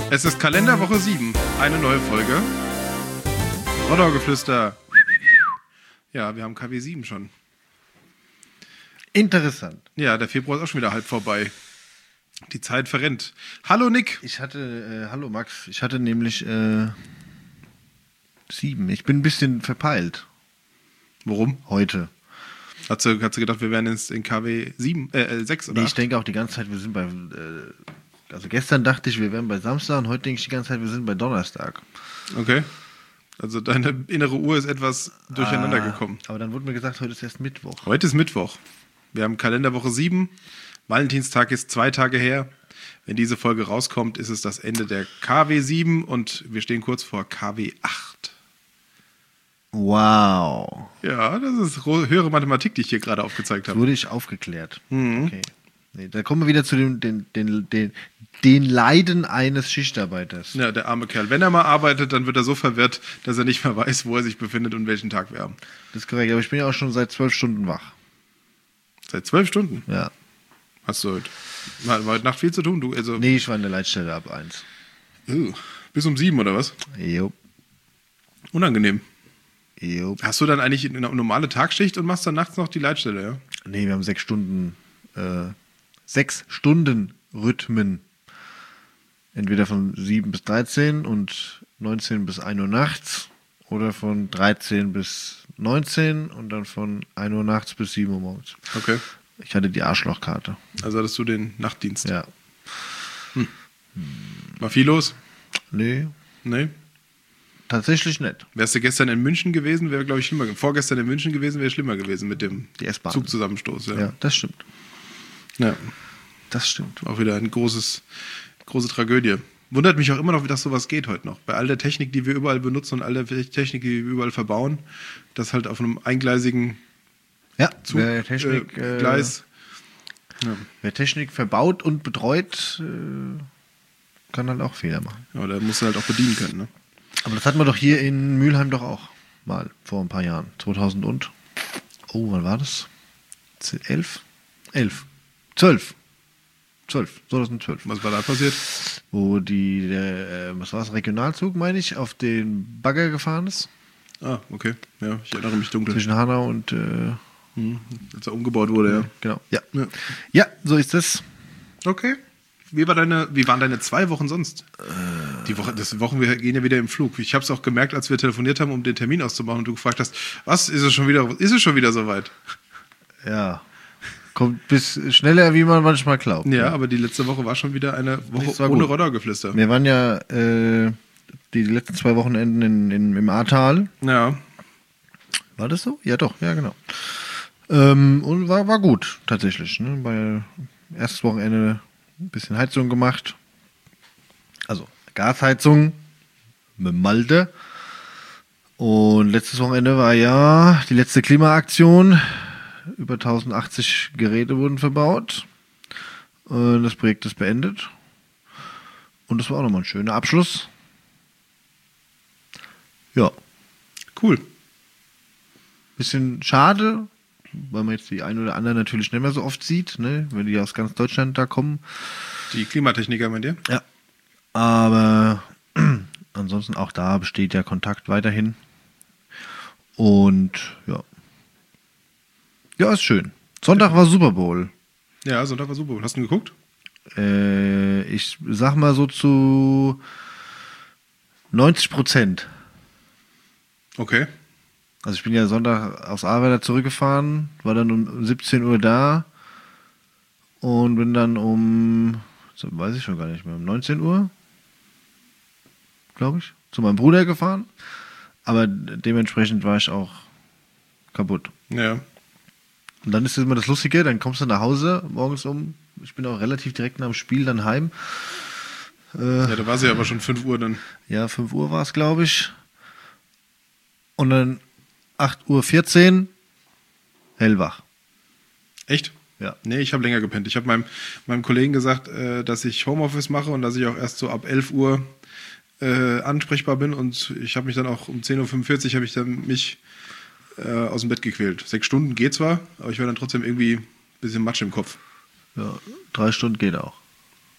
Es ist Kalenderwoche 7, eine neue Folge. Rodau-Geflüster. Ja, wir haben KW 7 schon. Interessant. Ja, der Februar ist auch schon wieder halb vorbei. Die Zeit verrennt. Hallo Nick. Hallo Max, ich hatte nämlich 7. Ich bin ein bisschen verpeilt. Warum? Heute. Hast du gedacht, wir wären jetzt in KW 6 oder 8? Ich denke auch die ganze Zeit, wir sind bei... also gestern dachte ich, wir wären bei Samstag und heute denke ich die ganze Zeit, wir sind bei Donnerstag. Okay. Also deine innere Uhr ist etwas durcheinander gekommen. Aber dann wurde mir gesagt, heute ist erst Mittwoch. Heute ist Mittwoch. Wir haben Kalenderwoche 7. Valentinstag ist 2 Tage her. Wenn diese Folge rauskommt, ist es das Ende der KW 7 und wir stehen kurz vor KW 8. Wow. Ja, das ist höhere Mathematik, die ich hier gerade aufgezeigt habe. Wurde ich aufgeklärt. Okay. Nee, da kommen wir wieder zu den Leiden eines Schichtarbeiters. Ja, der arme Kerl. Wenn er mal arbeitet, dann wird er so verwirrt, dass er nicht mehr weiß, wo er sich befindet und welchen Tag wir haben. Das ist korrekt, aber ich bin ja auch schon seit 12 Stunden wach. Seit 12 Stunden? Ja. Hast du war heute Nacht viel zu tun? Nee, ich war in der Leitstelle ab 1. Bis um 7 oder was? Jo. Unangenehm. Jo. Hast du dann eigentlich eine normale Tagschicht und machst dann nachts noch die Leitstelle, ja? Nee, wir haben 6 Stunden 6 Stunden Rhythmen. Entweder von 7 bis 13 und 19 bis 1 Uhr nachts oder von 13 bis 19 und dann von 1 Uhr nachts bis 7 Uhr morgens. Okay. Ich hatte die Arschlochkarte. Also hattest du den Nachtdienst? Ja. War viel los? Nee, Nee? tatsächlich nicht. Wärst du gestern in München gewesen, wäre, glaube ich, schlimmer gewesen. Vorgestern in München gewesen, wäre schlimmer gewesen mit dem Die S-Bahn. Zugzusammenstoß. Ja, das stimmt. Ja. Das stimmt. Auch wieder eine große Tragödie. Wundert mich auch immer noch, dass sowas geht heute noch. Bei all der Technik, die wir überall benutzen und all der Technik, die wir überall verbauen, dass halt auf einem eingleisigen Ja, wer Technik, Gleis. Ja. wer Technik verbaut und betreut, kann halt auch Fehler machen. Ja, da musst du halt auch bedienen können, ne? Aber das hatten wir doch hier in Mülheim doch auch mal vor ein paar Jahren. 2000 und... Oh, wann war das? 11? 2012. Was war da passiert? Wo was war das, Regionalzug, meine ich, auf den Bagger gefahren ist. Ah, okay. Ja, ich erinnere mich dunkel. Zwischen Hanau und... Als er umgebaut wurde, ja. Genau. Ja. Ja. Ja, so ist es. Okay. Wie waren deine 2 Wochen sonst? Die Wochen wir gehen ja wieder im Flug. Ich habe es auch gemerkt, als wir telefoniert haben, um den Termin auszumachen und du gefragt hast, was, ist es schon wieder soweit? Ja. Kommt bis schneller, wie man manchmal glaubt. Ja, aber die letzte Woche war schon wieder eine Woche war ohne gut. Rodau-Geflüster. Wir waren ja die letzten 2 Wochenenden im Ahrtal. Ja. War das so? Ja, doch, ja, genau. Und war gut, tatsächlich. Ne? Bei erstes Wochenende ein bisschen Heizung gemacht. Also Gasheizung mit Malte. Und letztes Wochenende war ja die letzte Klimaaktion. Über 1080 Geräte wurden verbaut. Das Projekt ist beendet. Und das war auch nochmal ein schöner Abschluss. Ja. Cool. Bisschen schade, weil man jetzt die ein oder andere natürlich nicht mehr so oft sieht, ne? Wenn die aus ganz Deutschland da kommen. Die Klimatechniker meint ihr? Ja. Aber ansonsten auch da besteht ja Kontakt weiterhin. Und ja. Ja, ist schön. Sonntag war Super Bowl. Ja, Sonntag war super. Hast du ihn geguckt? Ich sag mal so zu 90%. Okay. Also ich bin ja Sonntag aus Arbeiter zurückgefahren, war dann um 17 Uhr da und bin dann weiß ich schon gar nicht mehr, um 19 Uhr, glaube ich, zu meinem Bruder gefahren. Aber dementsprechend war ich auch kaputt. Ja. Und dann ist immer das Lustige, dann kommst du nach Hause morgens ich bin auch relativ direkt nach dem Spiel dann heim. Ja, da war sie aber schon 5 Uhr dann. Ja, 5 Uhr war es, glaube ich. Und dann 8:14 Uhr hellwach. Echt? Ja. Nee, ich habe länger gepennt. Ich habe meinem Kollegen gesagt, dass ich Homeoffice mache und dass ich auch erst so ab 11 Uhr ansprechbar bin. Und ich habe mich dann auch um 10:45 Uhr habe ich dann mich aus dem Bett gequält. 6 Stunden geht zwar, aber ich war dann trotzdem irgendwie ein bisschen Matsch im Kopf. Ja, 3 Stunden geht auch.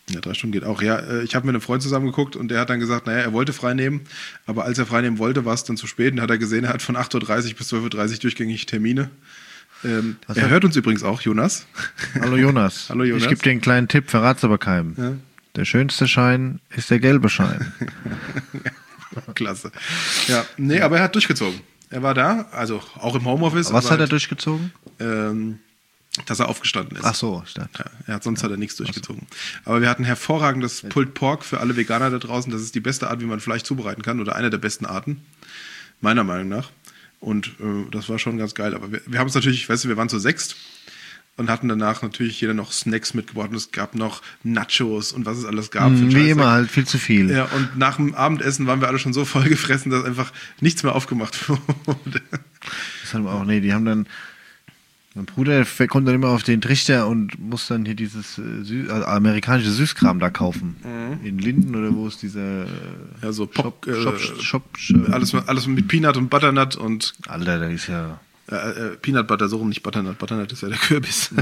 Ja, 3 Stunden geht auch. Ja, ich habe mit einem Freund zusammen geguckt und der hat dann gesagt, naja, er wollte frei nehmen, aber als er frei nehmen wollte, war es dann zu spät. Und hat er gesehen, er hat von 8:30 Uhr bis 12:30 Uhr durchgängig Termine. Er hört uns übrigens auch, Jonas. Hallo Jonas. Hallo Jonas. Ich gebe dir einen kleinen Tipp, verrat's aber keinem. Ja. Der schönste Schein ist der gelbe Schein. Klasse. Ja, nee, aber er hat durchgezogen. Er war da, also auch im Homeoffice. Was aber hat er durchgezogen? dass er aufgestanden ist. Ach so, stimmt. Ja, sonst hat er nichts durchgezogen. Aber wir hatten hervorragendes Pulled Pork für alle Veganer da draußen. Das ist die beste Art, wie man Fleisch zubereiten kann oder eine der besten Arten, meiner Meinung nach. Und das war schon ganz geil. Aber wir haben es natürlich, weißt du, wir waren zu 6 und hatten danach natürlich jeder noch Snacks mitgebracht und es gab noch Nachos und was es alles gab. Wie immer halt, viel zu viel. Ja, und nach dem Abendessen waren wir alle schon so voll gefressen, dass einfach nichts mehr aufgemacht wurde. Das haben wir auch, nee, die haben dann, mein Bruder kommt dann immer auf den Trichter und muss dann hier dieses amerikanische Süßkram da kaufen. In Linden oder wo ist dieser Ja, so Shop, alles mit Peanut und Butternut und Alter, da ist ja Peanut Butter, so rum, nicht Butternut. Butternut ist ja der Kürbis.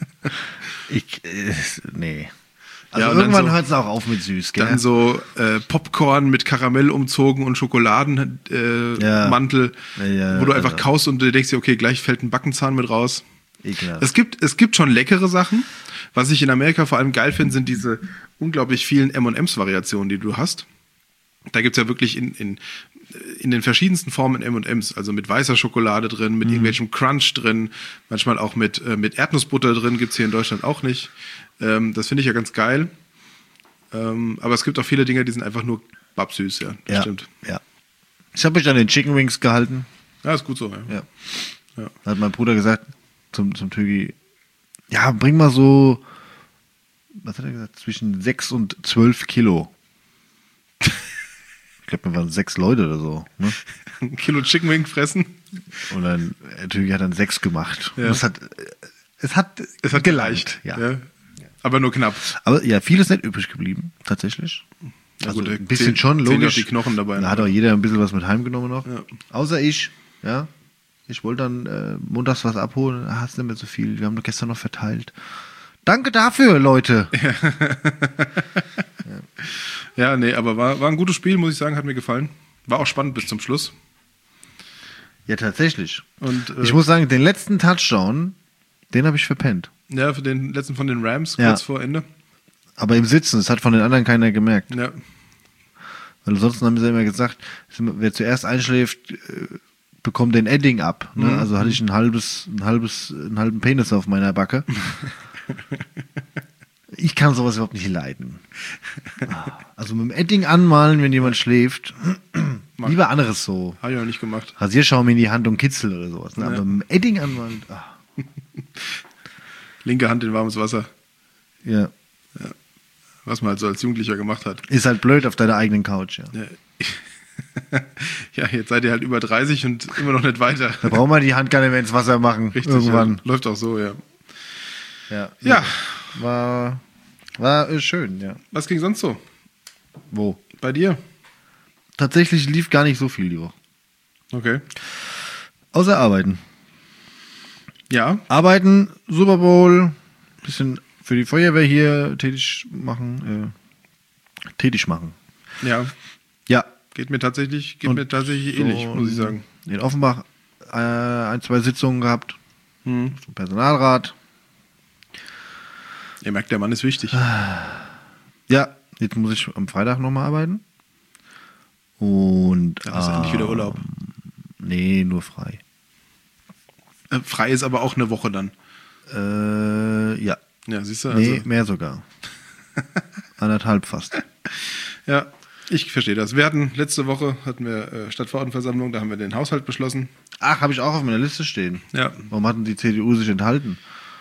nee. Also Ja, und irgendwann dann so, hört es auch auf mit süß, gell? Dann so Popcorn mit Karamell umzogen und Schokoladenmantel, Ja, wo du einfach kaust und du denkst dir, okay, gleich fällt ein Backenzahn mit raus. Ekelhaft. Es gibt schon leckere Sachen. Was ich in Amerika vor allem geil finde, sind diese unglaublich vielen M&M's-Variationen, die du hast. Da gibt's ja wirklich in den verschiedensten Formen M&M's, also mit weißer Schokolade drin, mit irgendwelchem Crunch drin, manchmal auch mit Erdnussbutter drin, gibt's hier in Deutschland auch nicht. Das finde ich ja ganz geil. Aber es gibt auch viele Dinge, die sind einfach nur babsüß, ja. Das stimmt. Ja. Ich habe mich an den Chicken Wings gehalten. Ja, ist gut so, ja. Da hat mein Bruder gesagt zum Tögi, ja, bring mal so, was hat er gesagt, zwischen 6 und 12 Kilo. Ich glaube, wir waren 6 Leute oder so. Ne? Ein Kilo Chicken Wing fressen. Und dann, Tögi hat dann 6 gemacht. Ja. Und es hat geleicht. Ja. Aber nur knapp. Aber ja, viel ist nicht übrig geblieben, tatsächlich. Also gut, ein bisschen schon, logisch. Die Knochen dabei. Da hat auch jeder ein bisschen was mit heimgenommen noch. Ja. Außer ich, ja. Ich wollte dann montags was abholen, hast nicht mehr so viel. Wir haben doch gestern noch verteilt. Danke dafür, Leute. Ja, nee, aber war ein gutes Spiel, muss ich sagen, hat mir gefallen. War auch spannend bis zum Schluss. Ja, tatsächlich. Und Ich muss sagen, den letzten Touchdown, den habe ich verpennt. ja, für den letzten von den Rams, Ja. kurz vor Ende. Aber im Sitzen, das hat von den anderen keiner gemerkt. Ja. Weil ansonsten haben sie immer gesagt, wer zuerst einschläft, bekommt den Edding ab. Ne? Also hatte ich einen halben Penis auf meiner Backe. Ich kann sowas überhaupt nicht leiden. Also mit dem Edding anmalen, wenn jemand schläft, lieber anderes so. Habe ich noch nicht gemacht. Rasierschaum in die Hand und Kitzel oder sowas. Ne? Ja. Aber mit dem Edding anmalen, Linke Hand in warmes Wasser. ja. Was man halt so als Jugendlicher gemacht hat. Ist halt blöd auf deiner eigenen Couch, ja. Ja, jetzt seid ihr halt über 30 und immer noch nicht weiter. Da brauchen wir die Hand gar nicht mehr ins Wasser machen. Richtig, Irgendwann. Ja. Läuft auch so, ja. Ja. War schön, ja. Was ging sonst so? Wo? Bei dir? Tatsächlich lief gar nicht so viel die Woche. Okay. Außer Arbeiten. Ja. Arbeiten, Super Bowl, bisschen für die Feuerwehr hier tätig machen. Ja. Ja. Geht mir tatsächlich Und ähnlich, muss ich sagen. In Offenbach 1-2 Sitzungen gehabt. Zum Personalrat. Ihr merkt, der Mann ist wichtig. Ja, jetzt muss ich am Freitag nochmal arbeiten. Und Dann hast du endlich wieder Urlaub. Nee, nur frei. Frei ist aber auch eine Woche dann. Ja. Ja, siehst du? Nee, mehr sogar. 1,5 fast. Ja, ich verstehe das. Letzte Woche hatten wir Stadtverordnetenversammlung, da haben wir den Haushalt beschlossen. Ach, habe ich auch auf meiner Liste stehen. Ja. Warum hatten die CDU sich enthalten?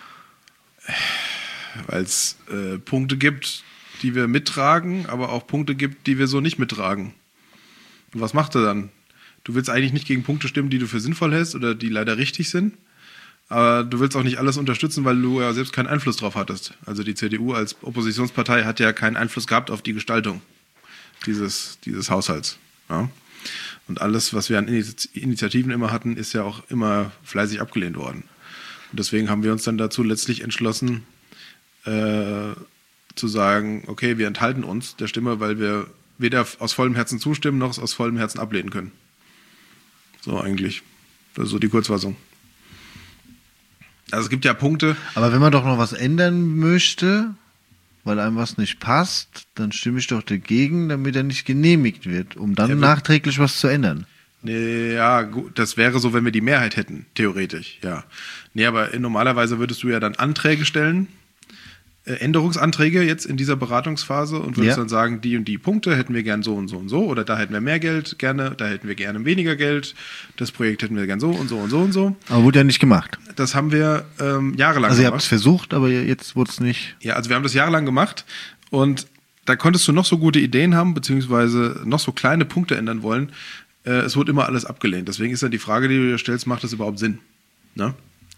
Weil es Punkte gibt, die wir mittragen, aber auch Punkte gibt, die wir so nicht mittragen. Und was macht er dann? Du willst eigentlich nicht gegen Punkte stimmen, die du für sinnvoll hältst oder die leider richtig sind. Aber du willst auch nicht alles unterstützen, weil du ja selbst keinen Einfluss drauf hattest. Also die CDU als Oppositionspartei hat ja keinen Einfluss gehabt auf die Gestaltung dieses Haushalts. Ja? Und alles, was wir an Initiativen immer hatten, ist ja auch immer fleißig abgelehnt worden. Und deswegen haben wir uns dann dazu letztlich entschlossen, zu sagen, okay, wir enthalten uns der Stimme, weil wir weder aus vollem Herzen zustimmen, noch aus vollem Herzen ablehnen können. So eigentlich. Das ist so die Kurzfassung. Also es gibt ja Punkte. Aber wenn man doch noch was ändern möchte, weil einem was nicht passt, dann stimme ich doch dagegen, damit er nicht genehmigt wird, um dann nachträglich was zu ändern. Nee, ja, gut, das wäre so, wenn wir die Mehrheit hätten, theoretisch, ja. Nee, aber normalerweise würdest du ja dann Anträge stellen, Änderungsanträge jetzt in dieser Beratungsphase und würdest dann sagen, die und die Punkte hätten wir gern so und so und so oder da hätten wir mehr Geld gerne, da hätten wir gerne weniger Geld, das Projekt hätten wir gern so und so und so und so. Aber wurde ja nicht gemacht. Das haben wir jahrelang gemacht. Also ihr habt es versucht, aber jetzt wurde es nicht. Ja, also wir haben das jahrelang gemacht und da konntest du noch so gute Ideen haben, beziehungsweise noch so kleine Punkte ändern wollen. Es wurde immer alles abgelehnt. Deswegen ist dann die Frage, die du dir stellst, macht das überhaupt Sinn? Ne?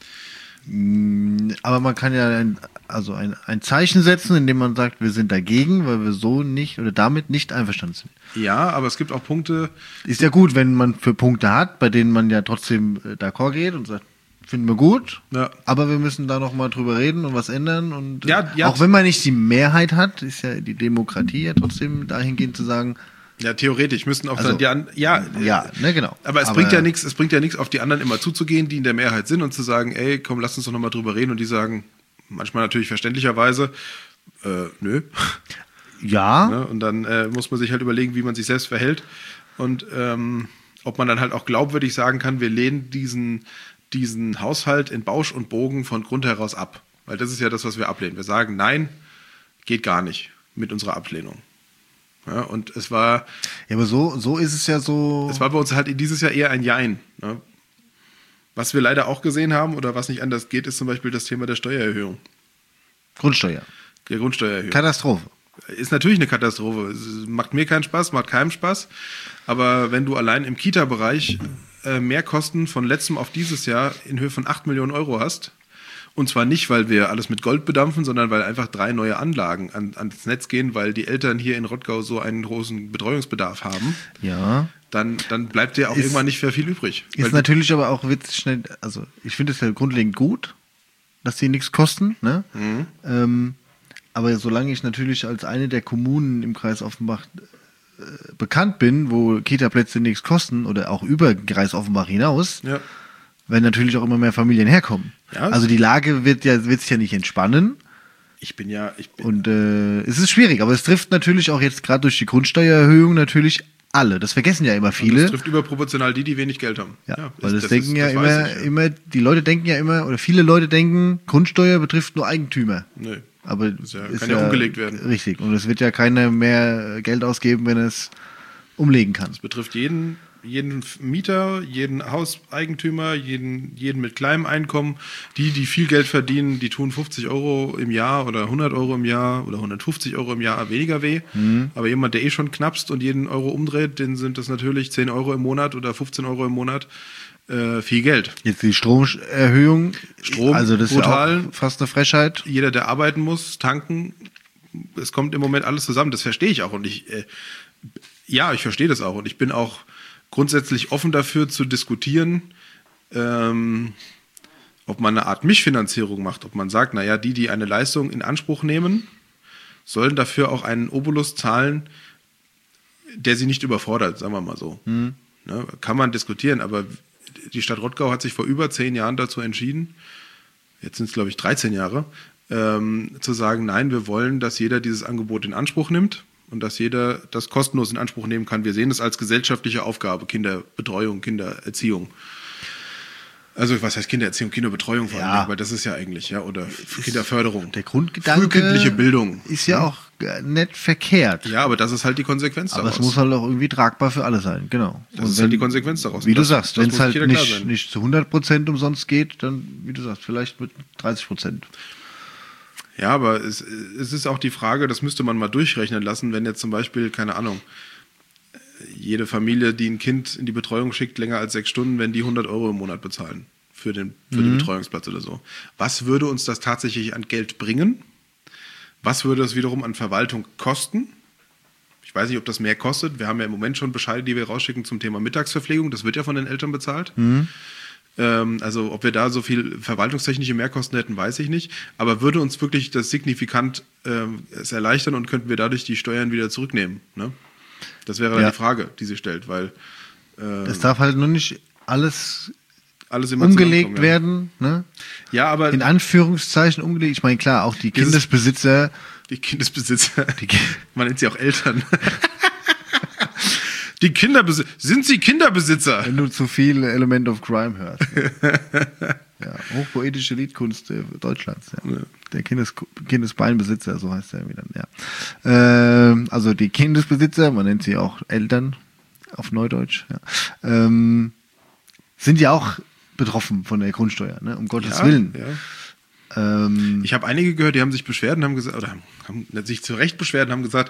Aber man kann ja ein Zeichen setzen, indem man sagt, wir sind dagegen, weil wir so nicht oder damit nicht einverstanden sind. Ja, aber es gibt auch Punkte. Ist ja gut, wenn man für Punkte hat, bei denen man ja trotzdem d'accord geht und sagt, finden wir gut, aber wir müssen da nochmal drüber reden und was ändern. Und auch wenn man nicht die Mehrheit hat, ist ja die Demokratie ja trotzdem dahingehend zu sagen, ja, theoretisch müssten auch dann genau. Aber es bringt ja nichts, auf die anderen immer zuzugehen, die in der Mehrheit sind und zu sagen, ey, komm, lass uns doch nochmal drüber reden und die sagen, manchmal natürlich verständlicherweise, nö. Ja. Ne? Und dann muss man sich halt überlegen, wie man sich selbst verhält und ob man dann halt auch glaubwürdig sagen kann, wir lehnen diesen Haushalt in Bausch und Bogen von Grund heraus ab. Weil das ist ja das, was wir ablehnen. Wir sagen, nein, geht gar nicht mit unserer Ablehnung. Ja, und es war. Ja, aber so ist es ja so. Es war bei uns halt dieses Jahr eher ein Jein. Ne? Was wir leider auch gesehen haben oder was nicht anders geht, ist zum Beispiel das Thema der Steuererhöhung. Grundsteuer. Der Grundsteuererhöhung. Katastrophe. Ist natürlich eine Katastrophe. Es macht mir keinen Spaß, macht keinem Spaß. Aber wenn du allein im Kita-Bereich Mehrkosten von letztem auf dieses Jahr in Höhe von 8 Millionen Euro hast, und zwar nicht, weil wir alles mit Gold bedampfen, sondern weil einfach 3 neue Anlagen ans Netz gehen, weil die Eltern hier in Rottgau so einen großen Betreuungsbedarf haben. Ja. Dann bleibt dir auch irgendwann nicht mehr viel übrig. Ist natürlich aber auch witzig schnell, also ich finde es ja grundlegend gut, dass die nichts kosten, ne? Aber solange ich natürlich als eine der Kommunen im Kreis Offenbach bekannt bin, wo Kita-Plätze nichts kosten oder auch über Kreis Offenbach hinaus, werden natürlich auch immer mehr Familien herkommen. Ja, also die Lage wird sich ja nicht entspannen. Und es ist schwierig, aber es trifft natürlich auch jetzt gerade durch die Grundsteuererhöhung natürlich alle. Das vergessen ja immer viele. Das trifft überproportional die wenig Geld haben. Ja, weil das denken ja immer, die Leute denken ja immer, oder viele Leute denken, Grundsteuer betrifft nur Eigentümer. Nö. Aber kann ja umgelegt werden. Richtig. Und es wird ja keiner mehr Geld ausgeben, wenn es umlegen kann. Das betrifft jeden Mieter, jeden Hauseigentümer, jeden mit kleinem Einkommen. Die viel Geld verdienen, die tun 50 Euro im Jahr oder 100 Euro im Jahr oder 150 Euro im Jahr weniger weh. Aber jemand, der schon knappst und jeden Euro umdreht, den sind das natürlich 10 Euro im Monat oder 15 Euro im Monat viel Geld. Jetzt die Stromerhöhung. Also das brutal. Ist ja auch fast eine Frechheit. Jeder, der arbeiten muss, tanken, es kommt im Moment alles zusammen. Das verstehe ich auch. Und ich verstehe das auch. Und ich bin auch grundsätzlich offen dafür zu diskutieren, ob man eine Art Mischfinanzierung macht, ob man sagt, naja, die eine Leistung in Anspruch nehmen, sollen dafür auch einen Obolus zahlen, der sie nicht überfordert, sagen wir mal so. Ne, kann man diskutieren, aber die Stadt Rottgau hat sich vor über 10 Jahren dazu entschieden, jetzt sind es glaube ich 13 Jahre, zu sagen, nein, wir wollen, dass jeder dieses Angebot in Anspruch nimmt. Und dass jeder das kostenlos in Anspruch nehmen kann. Wir sehen das als gesellschaftliche Aufgabe, Kinderbetreuung, Kindererziehung. Also was heißt Kindererziehung, Kinderbetreuung vor allem, weil das ist ja eigentlich, oder Kinderförderung. Der Grundgedanke frühkindliche Bildung. Ist ja auch nicht verkehrt. Ja, aber das ist halt die Konsequenz daraus. Aber es muss halt auch irgendwie tragbar für alle sein, genau. Das ist halt die Konsequenz daraus. Wie du sagst, wenn es halt nicht zu 100% umsonst geht, dann, wie du sagst, vielleicht mit 30%. Ja, aber es ist auch die Frage, das müsste man mal durchrechnen lassen, wenn jetzt zum Beispiel, keine Ahnung, jede Familie, die ein Kind in die Betreuung schickt, länger als 6 Stunden, wenn die 100 Euro im Monat bezahlen für den Betreuungsplatz oder so. Was würde uns das tatsächlich an Geld bringen? Was würde es wiederum an Verwaltung kosten? Ich weiß nicht, ob das mehr kostet. Wir haben ja im Moment schon Bescheide, die wir rausschicken zum Thema Mittagsverpflegung. Das wird ja von den Eltern bezahlt. Also ob wir da so viel verwaltungstechnische Mehrkosten hätten, weiß ich nicht. Aber würde uns wirklich das signifikant es erleichtern und könnten wir dadurch die Steuern wieder zurücknehmen? Ne? Das wäre dann die Frage, die sie stellt, weil es darf halt nur nicht alles immer umgelegt werden. Ne? Ja, aber in Anführungszeichen umgelegt. Ich meine, klar, auch die Kindesbesitzer. Man nennt sie auch Eltern. Sind sie Kinderbesitzer? Wenn du zu viel Element of Crime hörst. Ne? Ja, hochpoetische Liedkunst Deutschlands. Ja. Der Kindesbeinbesitzer, so heißt er irgendwie dann. Ja. Also die Kindesbesitzer, man nennt sie auch Eltern auf Neudeutsch, ja. Sind ja auch betroffen von der Grundsteuer, ne? Um Gottes Willen. Ja. Ich habe einige gehört, die haben sich beschwert und haben gesagt, oder haben sich zu Recht beschwert und haben gesagt,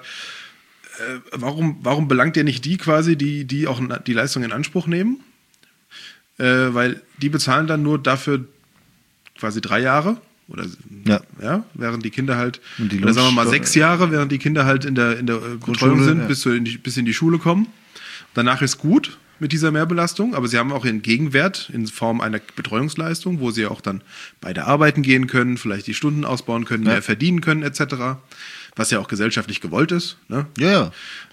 warum belangt ihr nicht die quasi, die auch die Leistung in Anspruch nehmen? Weil die bezahlen dann nur dafür quasi 3 Jahre oder während die Kinder halt, oder sagen wir mal 6 Jahre, während die Kinder halt in der Betreuung sind, bis in die Schule kommen. Danach ist gut mit dieser Mehrbelastung, aber sie haben auch einen Gegenwert in Form einer Betreuungsleistung, wo sie auch dann beide arbeiten gehen können, vielleicht die Stunden ausbauen können, mehr verdienen können etc., was ja auch gesellschaftlich gewollt ist. Ne? Ja.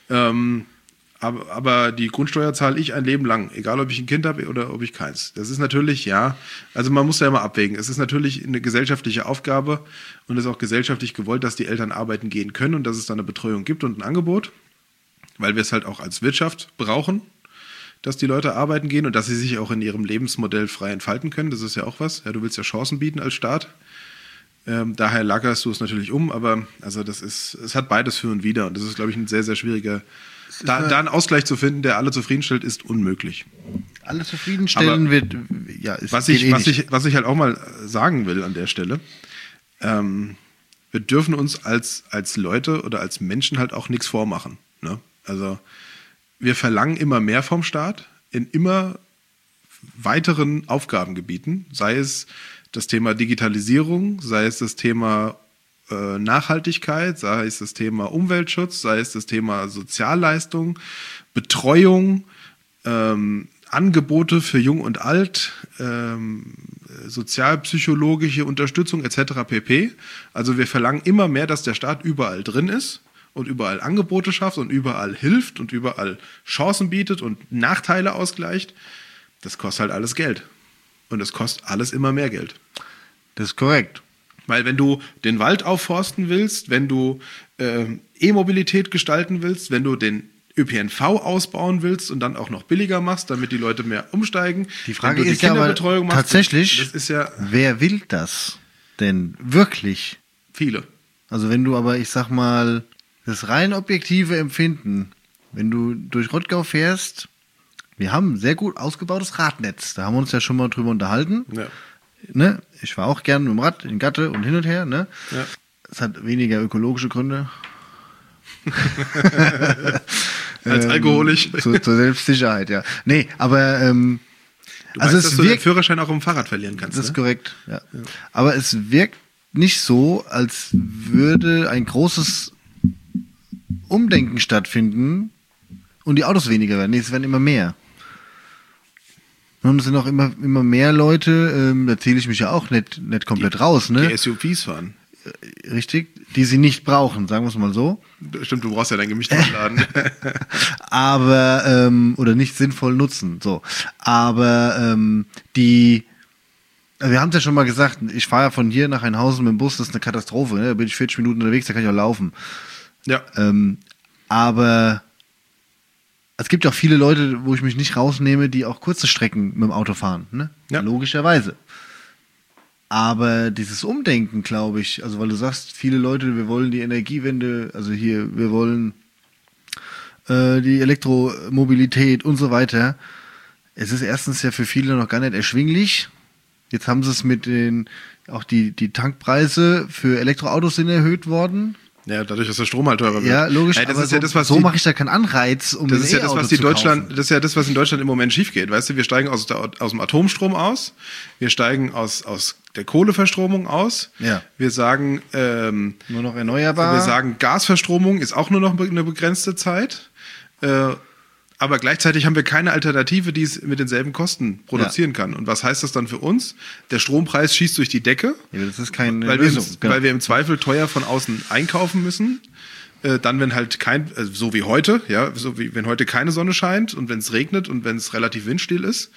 Aber die Grundsteuer zahle ich ein Leben lang, egal ob ich ein Kind habe oder ob ich keins. Das ist natürlich, also man muss ja immer abwägen. Es ist natürlich eine gesellschaftliche Aufgabe und es ist auch gesellschaftlich gewollt, dass die Eltern arbeiten gehen können und dass es da eine Betreuung gibt und ein Angebot, weil wir es halt auch als Wirtschaft brauchen, dass die Leute arbeiten gehen und dass sie sich auch in ihrem Lebensmodell frei entfalten können. Das ist ja auch was. Ja, du willst ja Chancen bieten als Staat. Daher lagerst du es natürlich aber also es hat beides für und wider und das ist, glaube ich, ein sehr, sehr schwieriger, da einen Ausgleich zu finden, der alle zufriedenstellt, ist unmöglich. Alle zufriedenstellen wird, was ich halt auch mal sagen will an der Stelle, wir dürfen uns als Leute oder als Menschen halt auch nichts vormachen. Ne? Also wir verlangen immer mehr vom Staat in immer weiteren Aufgabengebieten, sei es das Thema Digitalisierung, sei es das Thema Nachhaltigkeit, sei es das Thema Umweltschutz, sei es das Thema Sozialleistung, Betreuung, Angebote für Jung und Alt, sozialpsychologische Unterstützung etc. pp. Also wir verlangen immer mehr, dass der Staat überall drin ist und überall Angebote schafft und überall hilft und überall Chancen bietet und Nachteile ausgleicht. Das kostet halt alles Geld. Und es kostet alles immer mehr Geld. Das ist korrekt. Weil wenn du den Wald aufforsten willst, wenn du E-Mobilität gestalten willst, wenn du den ÖPNV ausbauen willst und dann auch noch billiger machst, damit die Leute mehr umsteigen. Die Frage ist ja aber tatsächlich, wer will das denn wirklich? Viele. Also wenn du aber, ich sag mal, das rein objektive Empfinden, wenn du durch Rottgau fährst, wir haben ein sehr gut ausgebautes Radnetz. Da haben wir uns ja schon mal drüber unterhalten. Ja. Ne? Ich war auch gern mit dem Rad in Gatte und hin und her. Ne? Ja. Es hat weniger ökologische Gründe. Als alkoholisch. Zur Selbstsicherheit, ja. Nee, aber du weißt, dass du den Führerschein auch im Fahrrad verlieren kannst. Das ist korrekt, ja. Aber es wirkt nicht so, als würde ein großes Umdenken stattfinden und die Autos weniger werden. Nee, es werden immer mehr. Und es sind auch immer mehr Leute, da zähle ich mich ja auch nicht komplett raus, ne? Die SUVs fahren. Richtig, die sie nicht brauchen, sagen wir es mal so. Stimmt, du brauchst ja dein Gemischtwagenladen. Aber, oder nicht sinnvoll nutzen, so. Aber, wir haben es ja schon mal gesagt, ich fahre ja von hier nach Einhausen mit dem Bus, das ist eine Katastrophe, ne? Da bin ich 40 Minuten unterwegs, da kann ich auch laufen. Ja. Aber es gibt ja auch viele Leute, wo ich mich nicht rausnehme, die auch kurze Strecken mit dem Auto fahren, ne? Ja. Logischerweise. Aber dieses Umdenken, glaube ich, also weil du sagst, viele Leute, wir wollen die Energiewende, also hier, wir wollen die Elektromobilität und so weiter. Es ist erstens ja für viele noch gar nicht erschwinglich. Jetzt haben sie es mit auch die Tankpreise für Elektroautos sind erhöht worden. Ja, dadurch, dass der Strom halt teurer wird. Ja, logisch, das aber ist ja das, was so mache ich da keinen Anreiz, um das ist ja das, was das ist ja das, was in Deutschland im Moment schief geht. Weißt du, wir steigen aus dem Atomstrom aus, wir steigen aus der Kohleverstromung aus, ja. Wir sagen nur noch erneuerbar. Wir sagen, Gasverstromung ist auch nur noch eine begrenzte Zeit. aber gleichzeitig haben wir keine Alternative, die es mit denselben Kosten produzieren kann. Und was heißt das dann für uns? Der Strompreis schießt durch die Decke, Ja, das ist keine weil, Lösung. weil wir im Zweifel teuer von außen einkaufen müssen. Dann, wenn halt so wie heute, ja, so wie wenn heute keine Sonne scheint und wenn es regnet und wenn es relativ windstill ist.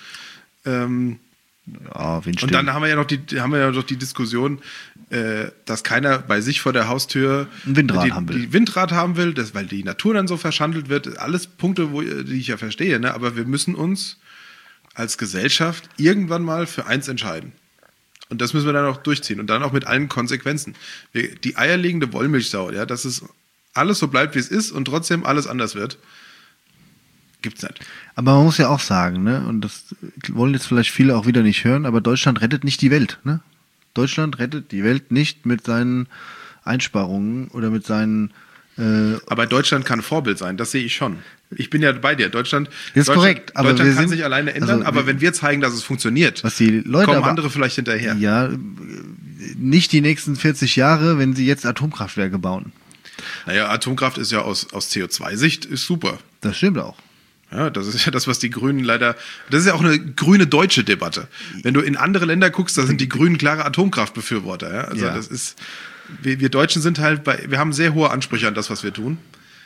Windstill. Und dann haben wir ja noch die Diskussion, dass keiner bei sich vor der Haustür Ein Windrad haben will. Weil die Natur dann so verschandelt wird. Alles Punkte, die ich ja verstehe, ne? Aber wir müssen uns als Gesellschaft irgendwann mal für eins entscheiden. Und das müssen wir dann auch durchziehen und dann auch mit allen Konsequenzen. Die eierlegende Wollmilchsau, ja, dass es alles so bleibt, wie es ist und trotzdem alles anders wird, gibt's nicht. Aber man muss ja auch sagen, ne, und das wollen jetzt vielleicht viele auch wieder nicht hören, aber Deutschland rettet nicht die Welt, ne? Deutschland rettet die Welt nicht mit seinen Einsparungen oder mit seinen aber Deutschland kann Vorbild sein, das sehe ich schon. Ich bin ja bei dir. Deutschland korrekt, aber Deutschland kann sich alleine ändern, aber wenn wir zeigen, dass es funktioniert, was die Leute kommen andere vielleicht hinterher. Ja, nicht die nächsten 40 Jahre, wenn sie jetzt Atomkraftwerke bauen. Naja, Atomkraft ist ja aus CO2-Sicht ist super. Das stimmt auch. Ja, das ist ja das, was die Grünen leider. Das ist ja auch eine grüne deutsche Debatte. Wenn du in andere Länder guckst, da sind die Grünen klare Atomkraftbefürworter. Ja? Also das ist. Wir Deutschen sind halt wir haben sehr hohe Ansprüche an das, was wir tun.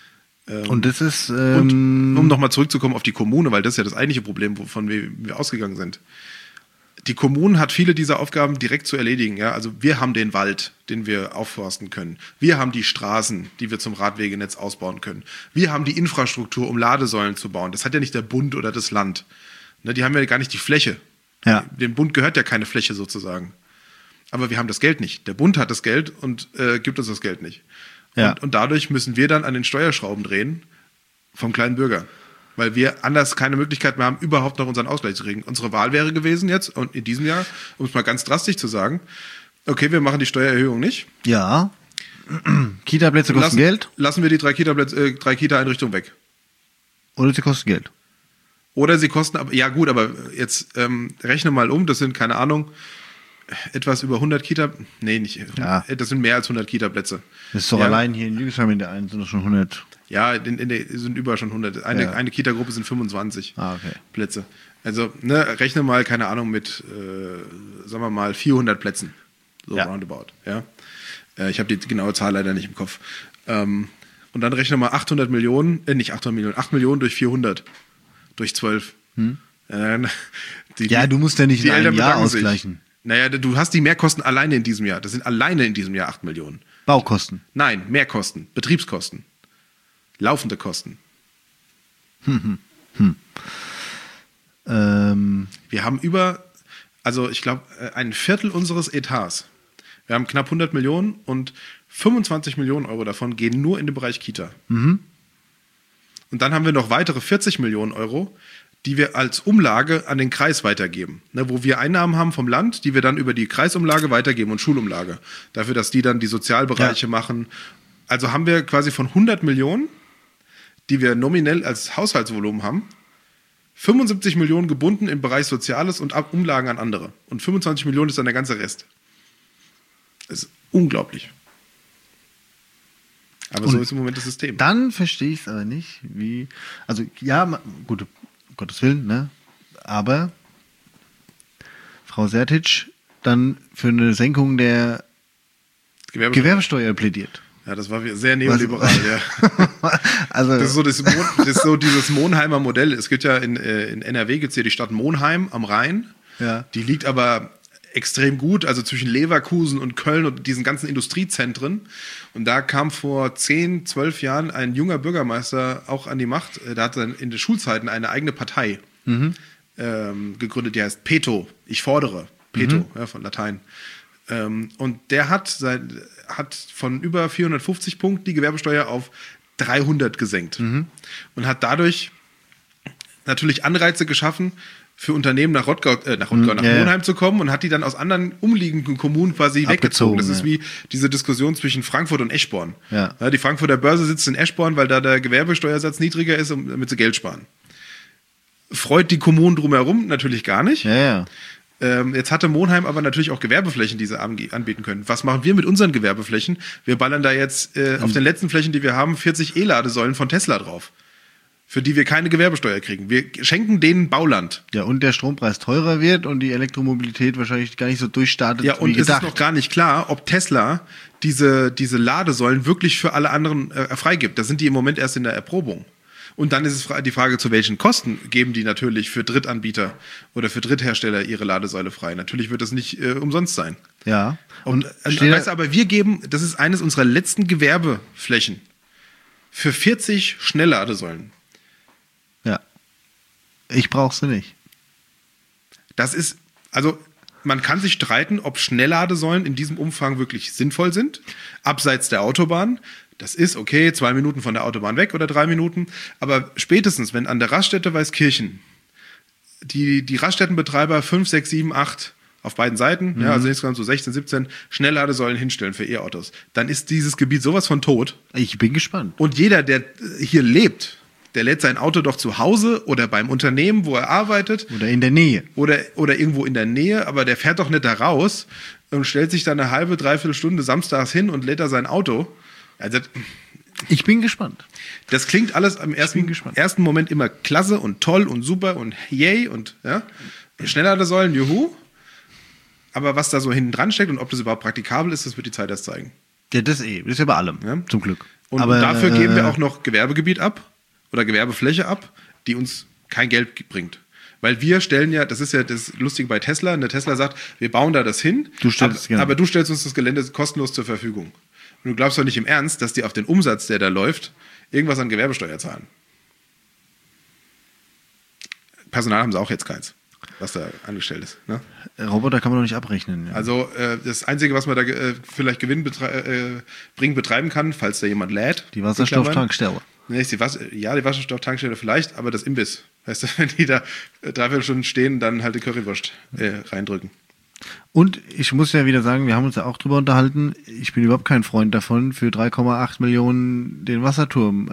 Und das ist. Und um nochmal zurückzukommen auf die Kommune, weil das ist ja das eigentliche Problem, wovon wir ausgegangen sind. Die Kommune hat viele dieser Aufgaben direkt zu erledigen. Ja? Also wir haben den Wald, den wir aufforsten können. Wir haben die Straßen, die wir zum Radwegenetz ausbauen können. Wir haben die Infrastruktur, um Ladesäulen zu bauen. Das hat ja nicht der Bund oder das Land. Ne, die haben ja gar nicht die Fläche. Ja. Dem Bund gehört ja keine Fläche sozusagen. Aber wir haben das Geld nicht. Der Bund hat das Geld und gibt uns das Geld nicht. Ja. Und dadurch müssen wir dann an den Steuerschrauben drehen vom kleinen Bürger. Weil wir anders keine Möglichkeit mehr haben, überhaupt noch unseren Ausgleich zu kriegen. Unsere Wahl wäre gewesen jetzt, und in diesem Jahr, um es mal ganz drastisch zu sagen, okay, wir machen die Steuererhöhung nicht. Ja. Kita-Plätze kosten Geld. Lassen wir die drei Kita-Einrichtungen weg. Oder sie kosten Geld. Oder sie kosten, ja gut, aber jetzt rechne mal um, das sind, keine Ahnung, etwas über 100 Kita, nee, nicht, ja. Das sind mehr als 100 Kita-Plätze. Das ist doch allein hier in Jügesheim in der einen sind doch schon 100. Ja, sind über schon 100. Eine Kita-Gruppe sind 25 okay. Plätze. Also, ne, rechne mal, keine Ahnung, mit, sagen wir mal, 400 Plätzen. So roundabout, ja. Ich habe die genaue Zahl leider nicht im Kopf. Und dann rechne mal 8 Millionen durch 400. Durch 12. Du musst ja nicht in einem Jahr ausgleichen. Naja, du hast die Mehrkosten alleine in diesem Jahr. Das sind alleine in diesem Jahr 8 Millionen. Baukosten? Nein, Mehrkosten. Betriebskosten. Laufende Kosten. Wir haben ich glaube, ein Viertel unseres Etats. Wir haben knapp 100 Millionen und 25 Millionen Euro davon gehen nur in den Bereich Kita. Und dann haben wir noch weitere 40 Millionen Euro, die wir als Umlage an den Kreis weitergeben. Ne, wo wir Einnahmen haben vom Land, die wir dann über die Kreisumlage weitergeben und Schulumlage. Dafür, dass die dann die Sozialbereiche machen. Also haben wir quasi von 100 Millionen, die wir nominell als Haushaltsvolumen haben, 75 Millionen gebunden im Bereich Soziales und Umlagen an andere. Und 25 Millionen ist dann der ganze Rest. Das ist unglaublich. Aber so ist im Moment das System. Dann verstehe ich es aber nicht, wie. Also, ja, gut, um Gottes Willen, ne? Aber Frau Sertic dann für eine Senkung der Gewerbesteuer plädiert. Ja, das war sehr neoliberal, ja. Also das ist so dieses Monheimer Modell. Es gibt ja in NRW gibt's hier die Stadt Monheim am Rhein. Ja. Die liegt aber extrem gut, also zwischen Leverkusen und Köln und diesen ganzen Industriezentren. Und da kam vor 10, 12 Jahren ein junger Bürgermeister auch an die Macht. Der hat dann in den Schulzeiten eine eigene Partei gegründet, die heißt Peto. Ich fordere. Peto, von Latein. Und der hat von über 450 Punkten die Gewerbesteuer auf 300 gesenkt. Und hat dadurch natürlich Anreize geschaffen, für Unternehmen nach Monheim zu kommen und hat die dann aus anderen umliegenden Kommunen quasi weggezogen. Das ist wie diese Diskussion zwischen Frankfurt und Eschborn. Ja. Ja, die Frankfurter Börse sitzt in Eschborn, weil da der Gewerbesteuersatz niedriger ist, damit sie Geld sparen. Freut die Kommunen drumherum natürlich gar nicht. Ja. Jetzt hatte Monheim aber natürlich auch Gewerbeflächen, die sie anbieten können. Was machen wir mit unseren Gewerbeflächen? Wir ballern da jetzt auf den letzten Flächen, die wir haben, 40 E-Ladesäulen von Tesla drauf. für die wir keine Gewerbesteuer kriegen. Wir schenken denen Bauland. Ja, und der Strompreis teurer wird und die Elektromobilität wahrscheinlich gar nicht so durchstartet Ja, und wie gedacht. es ist noch gar nicht klar, ob Tesla diese Ladesäulen wirklich für alle anderen freigibt. Da sind die im Moment erst in der Erprobung. Und dann ist es die Frage, zu welchen Kosten geben die natürlich für Drittanbieter oder für Dritthersteller ihre Ladesäule frei. Natürlich wird das nicht umsonst sein. Ja. Und weißt du, aber wir geben, das ist eines unserer letzten Gewerbeflächen, für 40 Schnellladesäulen. Ja. Ich brauche sie nicht. Das ist, also man kann sich streiten, ob Schnellladesäulen in diesem Umfang wirklich sinnvoll sind, abseits der Autobahn. Das ist okay, 2 Minuten von der Autobahn weg oder 3 Minuten. Aber spätestens, wenn an der Raststätte Weißkirchen die Raststättenbetreiber 5, 6, 7, 8 auf beiden Seiten, ja, also insgesamt so 16, 17 Schnellladesäulen hinstellen für E-Autos, dann ist dieses Gebiet sowas von tot. Ich bin gespannt. Und jeder, der hier lebt, der lädt sein Auto doch zu Hause oder beim Unternehmen, wo er arbeitet. Oder in der Nähe. Oder irgendwo in der Nähe, aber der fährt doch nicht da raus und stellt sich dann eine halbe, dreiviertel Stunde samstags hin und lädt da sein Auto. Also, ich bin gespannt. das klingt alles im ersten Moment immer klasse und toll und super und yay und ja, Schnellladesäulen, juhu. Aber was da so hinten dran steckt und ob das überhaupt praktikabel ist, das wird die Zeit erst zeigen. Ja, das ist ja bei allem, Ja? zum Glück. Und dafür geben wir auch noch Gewerbegebiet ab oder Gewerbefläche ab, die uns kein Geld bringt. Weil wir stellen ja, das ist ja das Lustige bei Tesla, und der Tesla sagt, wir bauen da das hin, aber du stellst uns das Gelände kostenlos zur Verfügung. Und du glaubst doch nicht im Ernst, dass die auf den Umsatz, der da läuft, irgendwas an Gewerbesteuer zahlen. Personal haben sie auch jetzt keins, was da angestellt ist. Ne? Roboter kann man doch nicht abrechnen. Ja. Also das Einzige, was man da vielleicht gewinnbringend betreiben kann, falls da jemand lädt. Die Wasserstofftankstelle. Nee, die Wasserstofftankstelle vielleicht, aber das Imbiss. Weißt du, wenn die da 3/4 Stunden stehen, dann halt die Currywurst reindrücken. Und ich muss ja wieder sagen, wir haben uns ja auch drüber unterhalten, ich bin überhaupt kein Freund davon, für 3,8 Millionen den Wasserturm,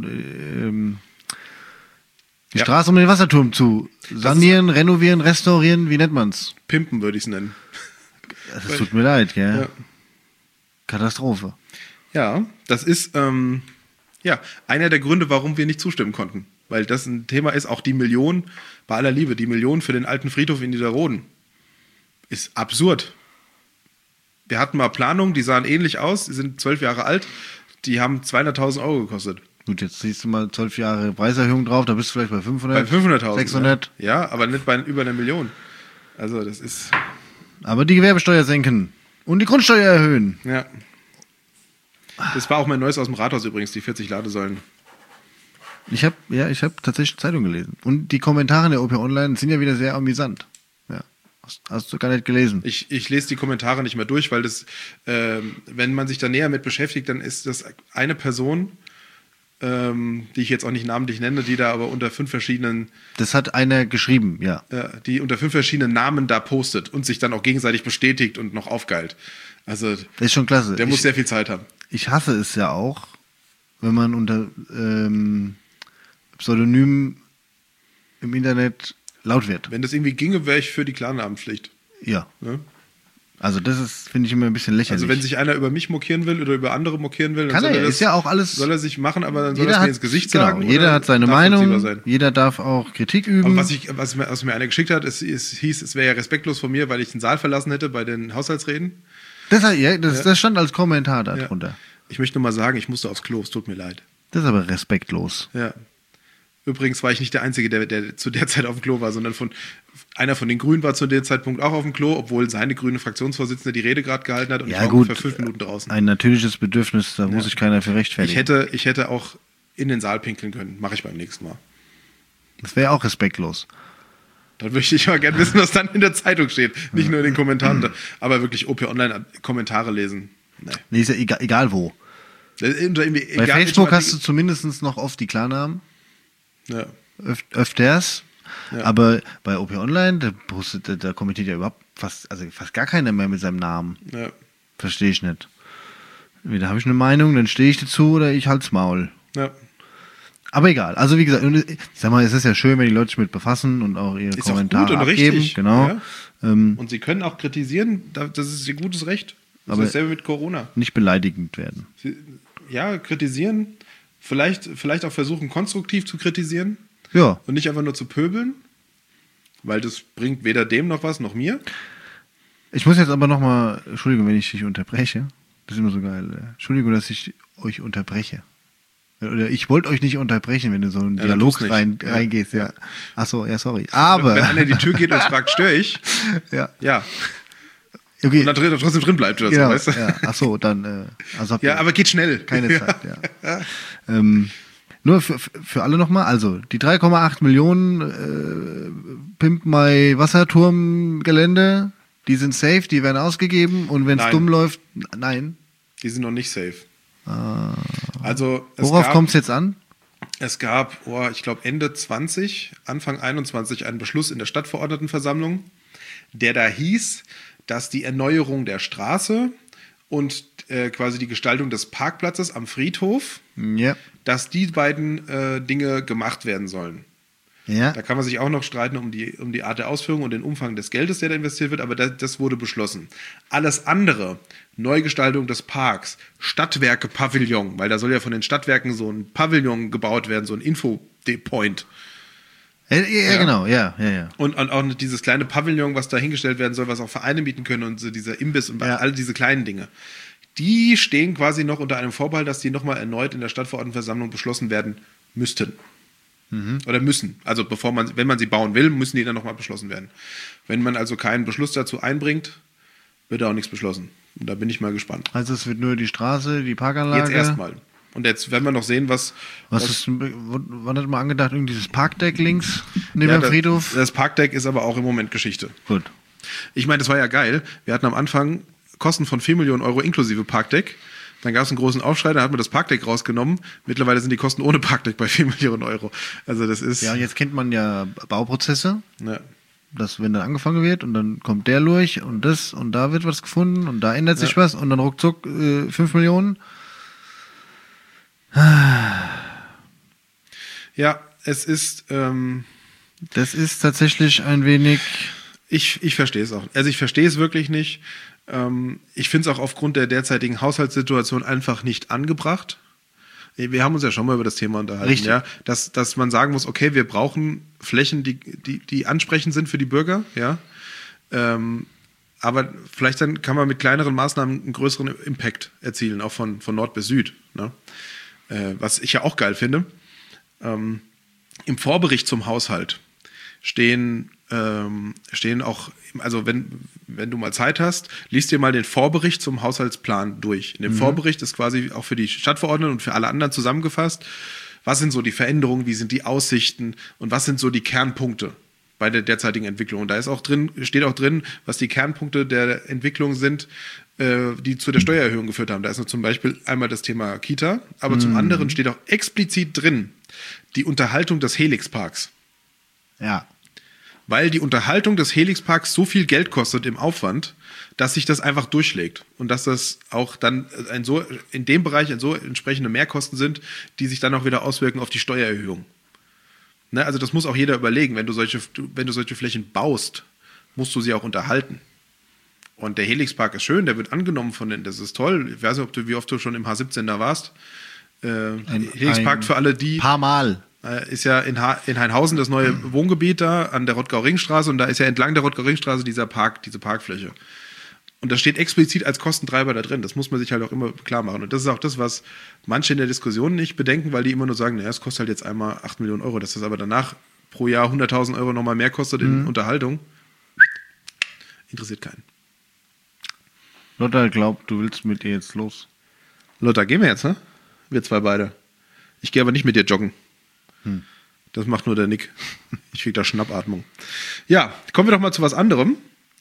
die Straße um den Wasserturm zu sanieren, renovieren, restaurieren, wie nennt man's? Pimpen würde ich es nennen. Das tut mir leid, gell? Ja. Katastrophe. Ja, das ist einer der Gründe, warum wir nicht zustimmen konnten. Weil das ein Thema ist, auch die Million, bei aller Liebe, die Million für den alten Friedhof in Niederroden ist absurd. Wir hatten mal Planungen, die sahen ähnlich aus, die sind 12 Jahre alt, die haben 200.000 Euro gekostet. Gut, jetzt siehst du mal 12 Jahre Preiserhöhung drauf, da bist du vielleicht bei 500. Bei 500.000. 600. Ja, aber nicht bei über einer Million. Also das ist... Aber die Gewerbesteuer senken und die Grundsteuer erhöhen. Ja. Das war auch mein Neues aus dem Rathaus übrigens, die 40 Ladesäulen. Ich habe tatsächlich Zeitung gelesen. Und die Kommentare in der OP Online sind ja wieder sehr amüsant. Ja. Hast du gar nicht gelesen? Ich lese die Kommentare nicht mehr durch, weil das, wenn man sich da näher mit beschäftigt, dann ist das eine Person, die ich jetzt auch nicht namentlich nenne, die da aber unter 5 verschiedenen... Das hat einer geschrieben, ja. Die unter 5 verschiedenen Namen da postet und sich dann auch gegenseitig bestätigt und noch aufgeilt. Also, das ist schon klasse. Der muss sehr viel Zeit haben. Ich hasse es ja auch, wenn man unter Pseudonym im Internet laut wird. Wenn das irgendwie ginge, wäre ich für die Klarnamenpflicht. Ja. Ne? Also das ist, finde ich, immer ein bisschen lächerlich. Also wenn sich einer über mich mokieren will oder über andere mokieren will, dann ist ja auch alles. Soll er sich machen, aber dann soll er es mir ins Gesicht sagen. Jeder hat seine Meinung, jeder darf auch Kritik üben. Aber was mir einer geschickt hat, es hieß, es wäre ja respektlos von mir, weil ich den Saal verlassen hätte bei den Haushaltsreden. Das stand als Kommentar da drunter. Ja. Ich möchte nur mal sagen, ich musste aufs Klo, es tut mir leid. Das ist aber respektlos. Ja. Übrigens war ich nicht der Einzige, der zu der Zeit auf dem Klo war, sondern einer von den Grünen war zu dem Zeitpunkt auch auf dem Klo, obwohl seine grüne Fraktionsvorsitzende die Rede gerade gehalten hat und ich war ungefähr 5 Minuten draußen. Ein natürliches Bedürfnis, da muss sich keiner für rechtfertigen. Ich hätte auch in den Saal pinkeln können, mache ich beim nächsten Mal. Das wäre auch respektlos. Dann möchte ich mal gerne wissen, was dann in der Zeitung steht. Nicht nur in den Kommentaren, aber wirklich OP Online Kommentare lesen. Nee, ist ja egal wo. Bei Facebook hast du zumindest noch oft die Klarnamen. Ja. Öfters. Ja. Aber bei OP Online, da kommentiert ja überhaupt fast gar keiner mehr mit seinem Namen. Ja. Verstehe ich nicht. Entweder habe ich eine Meinung, dann stehe ich dazu oder ich halt's Maul. Ja. Aber egal. Also wie gesagt, ich sag mal, es ist ja schön, wenn die Leute sich mit befassen und auch ihre Kommentare gut und abgeben. Richtig. Genau. Ja. Und sie können auch kritisieren, das ist ihr gutes Recht. Das ist dasselbe mit Corona. Nicht beleidigend werden. Ja, kritisieren, Vielleicht auch versuchen, konstruktiv zu kritisieren. Ja. Und nicht einfach nur zu pöbeln. Weil das bringt weder dem noch was, noch mir. Ich muss jetzt aber nochmal, Entschuldigung, wenn ich dich unterbreche. Das ist immer so geil. Entschuldigung, dass ich euch unterbreche. Oder ich wollte euch nicht unterbrechen, wenn du so einen Dialog reingehst. Ja. Achso, ja, sorry. Aber. Wenn einer in die Tür geht und fragt, störe ich? Ja. Ja. Okay. Und dann trotzdem drin bleibt oder Genau, so, weißt du? Ja. Achso, dann. Also ja, aber geht schnell. Keine Zeit, ja. Nur für alle nochmal, also die 3,8 Millionen Pimp My Wasserturmgelände, die sind safe, die werden ausgegeben und wenn es dumm läuft, nein. Die sind noch nicht safe. Also worauf kommt es jetzt an? Es gab, ich glaube Ende 20, Anfang 21 einen Beschluss in der Stadtverordnetenversammlung, der da hieß, dass die Erneuerung der Straße und quasi die Gestaltung des Parkplatzes am Friedhof, dass die beiden Dinge gemacht werden sollen. Ja. Da kann man sich auch noch streiten um die Art der Ausführung und den Umfang des Geldes, der da investiert wird, aber das wurde beschlossen. Alles andere, Neugestaltung des Parks, Stadtwerke-Pavillon, weil da soll ja von den Stadtwerken so ein Pavillon gebaut werden, so ein Info-Point. Ja, genau, ja. Und auch dieses kleine Pavillon, was da hingestellt werden soll, was auch Vereine mieten können und so dieser Imbiss und all diese kleinen Dinge. Die stehen quasi noch unter einem Vorbehalt, dass die nochmal erneut in der Stadtverordnetenversammlung beschlossen werden müssten. Oder müssen. Also wenn man sie bauen will, müssen die dann nochmal beschlossen werden. Wenn man also keinen Beschluss dazu einbringt, wird auch nichts beschlossen. Und da bin ich mal gespannt. Also es wird nur die Straße, die Parkanlage? Jetzt erstmal. Und jetzt werden wir noch sehen, was ist, wann hat man angedacht, irgendwie dieses Parkdeck links neben dem Friedhof? Das Parkdeck ist aber auch im Moment Geschichte. Gut. Ich meine, das war ja geil. Wir hatten am Anfang Kosten von 4 Millionen Euro inklusive Parkdeck. Dann gab es einen großen Aufschrei, da hat man das Parkdeck rausgenommen. Mittlerweile sind die Kosten ohne Parkdeck bei 4 Millionen Euro. Also das ist... Ja, und jetzt kennt man ja Bauprozesse. Ja. Dass wenn dann angefangen wird und dann kommt der durch und das und da wird was gefunden und da ändert sich was und dann ruckzuck 5 Millionen. Ja, es ist... das ist tatsächlich ein wenig... Ich verstehe es auch. Also ich verstehe es wirklich nicht. Ich finde es auch aufgrund der derzeitigen Haushaltssituation einfach nicht angebracht. Wir haben uns ja schon mal über das Thema unterhalten. Richtig. Ja, dass man sagen muss, okay, wir brauchen Flächen, die ansprechend sind für die Bürger. Ja, aber vielleicht dann kann man mit kleineren Maßnahmen einen größeren Impact erzielen, auch von Nord bis Süd. Ne? Was ich ja auch geil finde. Im Vorbericht zum Haushalt stehen auch, also wenn du mal Zeit hast, liest dir mal den Vorbericht zum Haushaltsplan durch. In dem Vorbericht ist quasi auch für die Stadtverordneten und für alle anderen zusammengefasst, was sind so die Veränderungen, wie sind die Aussichten und was sind so die Kernpunkte bei der derzeitigen Entwicklung. Und da steht auch drin, was die Kernpunkte der Entwicklung sind, die zu der Steuererhöhung geführt haben. Da ist noch zum Beispiel einmal das Thema Kita, aber zum anderen steht auch explizit drin die Unterhaltung des Helixparks. Ja. Weil die Unterhaltung des Helixparks so viel Geld kostet im Aufwand, dass sich das einfach durchschlägt. Und dass das auch dann in dem Bereich so entsprechende Mehrkosten sind, die sich dann auch wieder auswirken auf die Steuererhöhung. Ne, also das muss auch jeder überlegen. Wenn du solche Flächen baust, musst du sie auch unterhalten. Und der Helixpark ist schön, der wird angenommen das ist toll. Ich weiß nicht, wie oft du schon im H17 da warst. Helixpark für alle, die... Paar Mal. Ist ja in Hainhausen das neue Wohngebiet da an der Rottgau-Ringstraße und da ist ja entlang der Rottgau-Ringstraße diese Parkfläche. Und das steht explizit als Kostentreiber da drin. Das muss man sich halt auch immer klar machen. Und das ist auch das, was manche in der Diskussion nicht bedenken, weil die immer nur sagen, naja, es kostet halt jetzt einmal 8 Millionen Euro. Dass das aber danach pro Jahr 100.000 Euro nochmal mehr kostet in Unterhaltung, interessiert keinen. Lothar glaubt, du willst mit ihr jetzt los. Lothar, gehen wir jetzt, ne? Wir zwei beide. Ich gehe aber nicht mit dir joggen. Das macht nur der Nick. Ich krieg da Schnappatmung. Ja, kommen wir doch mal zu was anderem.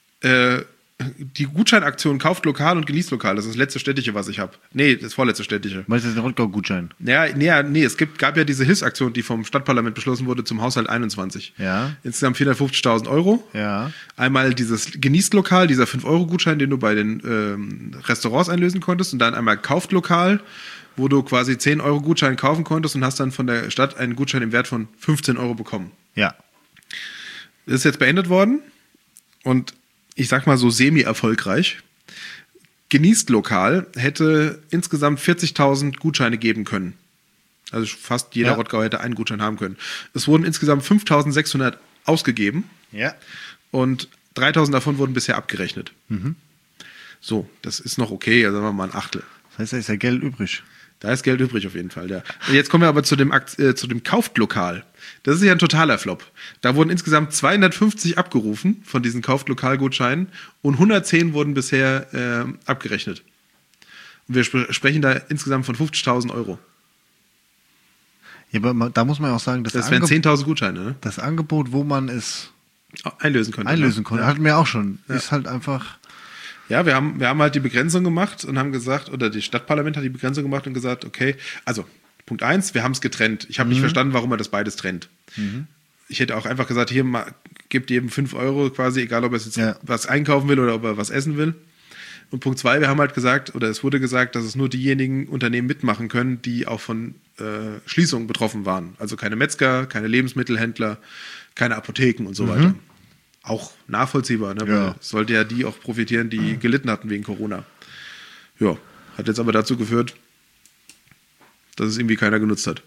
Die Gutscheinaktion kauft lokal und genießt lokal. Das ist das letzte städtische, was ich habe. Nee, das vorletzte städtische. Meinst du, das ist ein Rottgau-Gutschein? Nee, es gab ja diese Hilfsaktion, die vom Stadtparlament beschlossen wurde zum Haushalt 21. Ja. Insgesamt 450.000 Euro. Ja. Einmal dieses genießt lokal, dieser 5-Euro-Gutschein, den du bei den Restaurants einlösen konntest. Und dann einmal kauft lokal, wo du quasi 10-Euro-Gutschein kaufen konntest und hast dann von der Stadt einen Gutschein im Wert von 15 Euro bekommen. Ja. Das ist jetzt beendet worden und ich sag mal so semi-erfolgreich. Genießt lokal hätte insgesamt 40.000 Gutscheine geben können. Also fast jeder Ja. Rottgauer hätte einen Gutschein haben können. Es wurden insgesamt 5.600 ausgegeben Ja. und 3.000 davon wurden bisher abgerechnet. So, das ist noch okay, also sagen wir mal ein Achtel. Das heißt, da ist ja Geld übrig. Da ist Geld übrig auf jeden Fall, ja. Jetzt kommen wir aber zu dem Kauft-Lokal. Das ist ja ein totaler Flop. Da wurden insgesamt 250 abgerufen von diesen Kauft-Lokal-Gutscheinen und 110 wurden bisher abgerechnet. Und wir sprechen da insgesamt von 50.000 Euro. Ja, aber da muss man ja auch sagen, Das wären 10.000 Gutscheine, ne? das Angebot, wo man es Einlösen konnte. hatten wir auch schon. Ist halt einfach. Ja, wir haben halt die Begrenzung gemacht und haben gesagt, oder das Stadtparlament hat die Begrenzung gemacht und gesagt, okay, also Punkt 1, wir haben es getrennt. Ich habe nicht verstanden, warum man das beides trennt. Ich hätte auch einfach gesagt, hier gebt jedem 5 Euro quasi, egal ob er jetzt was einkaufen will oder ob er was essen will. Und Punkt 2, wir haben halt gesagt, oder es wurde gesagt, dass es nur diejenigen Unternehmen mitmachen können, die auch von Schließungen betroffen waren. Also keine Metzger, keine Lebensmittelhändler, keine Apotheken und so weiter. Auch nachvollziehbar, ne? Weil es sollte ja die auch profitieren, die gelitten hatten wegen Corona. Ja, hat jetzt aber dazu geführt, dass es irgendwie keiner genutzt hat.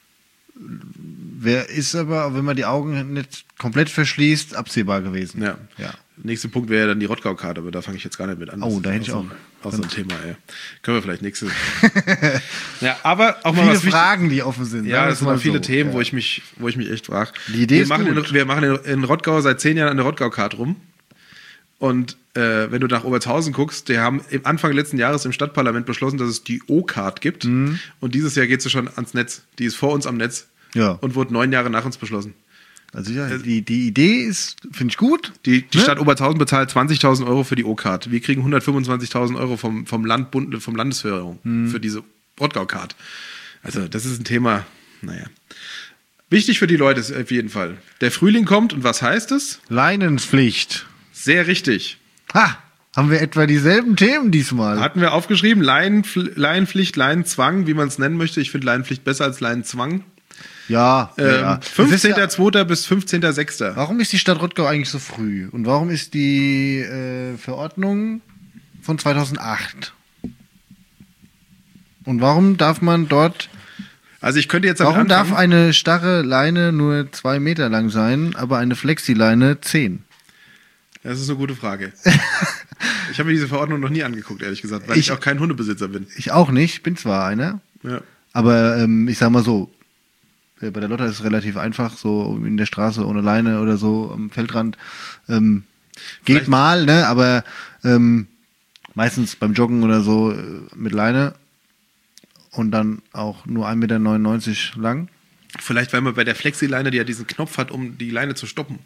Ist aber, wenn man die Augen nicht komplett verschließt, absehbar gewesen. Ja. Nächster Punkt wäre ja dann die Rottgau-Karte, aber da fange ich jetzt gar nicht mit an. Oh, da hätte ich auch. Auch so ein Thema, ey. Können wir vielleicht nächstes. Ja, aber auch mal Viele was Fragen, die offen sind. Ja, das sind mal mal viele so. Themen, Ja. wo ich mich echt frage. Die Idee ist gut. Wir machen in Rottgau seit 10 Jahren an der Rottgau-Card rum. Und wenn du nach Obertshausen guckst, die haben im Anfang letzten Jahres im Stadtparlament beschlossen, dass es die O-Card gibt. Und dieses Jahr geht sie schon ans Netz. Die ist vor uns am Netz. Ja. Und wurde 9 Jahre nach uns beschlossen. Also ja, die Idee ist, finde ich gut. Die Stadt Obertshausen bezahlt 20.000 Euro für die O-Card. Wir kriegen 125.000 Euro vom Landesförderung für diese Rottgau-Card. Also das ist ein Thema, naja. Wichtig für die Leute ist auf jeden Fall. Der Frühling kommt und was heißt es? Leinenpflicht. Sehr richtig. Ha! Haben wir etwa dieselben Themen diesmal? Hatten wir aufgeschrieben, Laienpflicht, Laienzwang, wie man es nennen möchte. Ich finde Laienpflicht besser als Laienzwang. Ja. 15.02. bis 15.06. Warum ist die Stadt Rottgau eigentlich so früh? Und warum ist die Verordnung von 2008? Und warum darf man dort... Also ich könnte jetzt damit Warum darf anfangen. eine starre Leine nur 2 Meter lang sein, aber eine Flexileine 10? Das ist eine gute Frage. Ich habe mir diese Verordnung noch nie angeguckt, ehrlich gesagt, weil ich auch kein Hundebesitzer bin. Ich auch nicht, bin zwar einer, aber ich sag mal so, bei der Lotta ist es relativ einfach, so in der Straße ohne Leine oder so am Feldrand. Geht Vielleicht- mal, ne? Aber meistens beim Joggen oder so mit Leine und dann auch nur 1,99 Meter lang. Vielleicht, weil man bei der Flexileine, die ja diesen Knopf hat, um die Leine zu stoppen.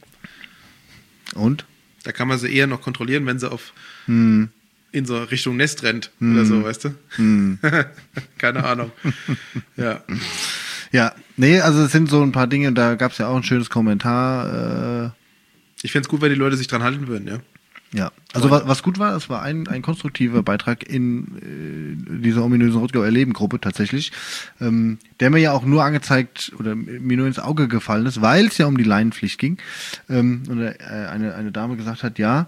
Und? Da kann man sie eher noch kontrollieren, wenn sie in so Richtung Nest rennt oder so, weißt du? Keine Ahnung. Ja. Ja, nee, also es sind so ein paar Dinge, da gab es ja auch ein schönes Kommentar. Ich fände es gut, wenn die Leute sich dran halten würden, ja. Ja, also was gut war, es war ein konstruktiver Beitrag in dieser ominösen Rottgau-Erleben-Gruppe tatsächlich, der mir ja auch nur angezeigt oder mir nur ins Auge gefallen ist, weil es ja um die Leinenpflicht ging. Und eine Dame gesagt hat, ja,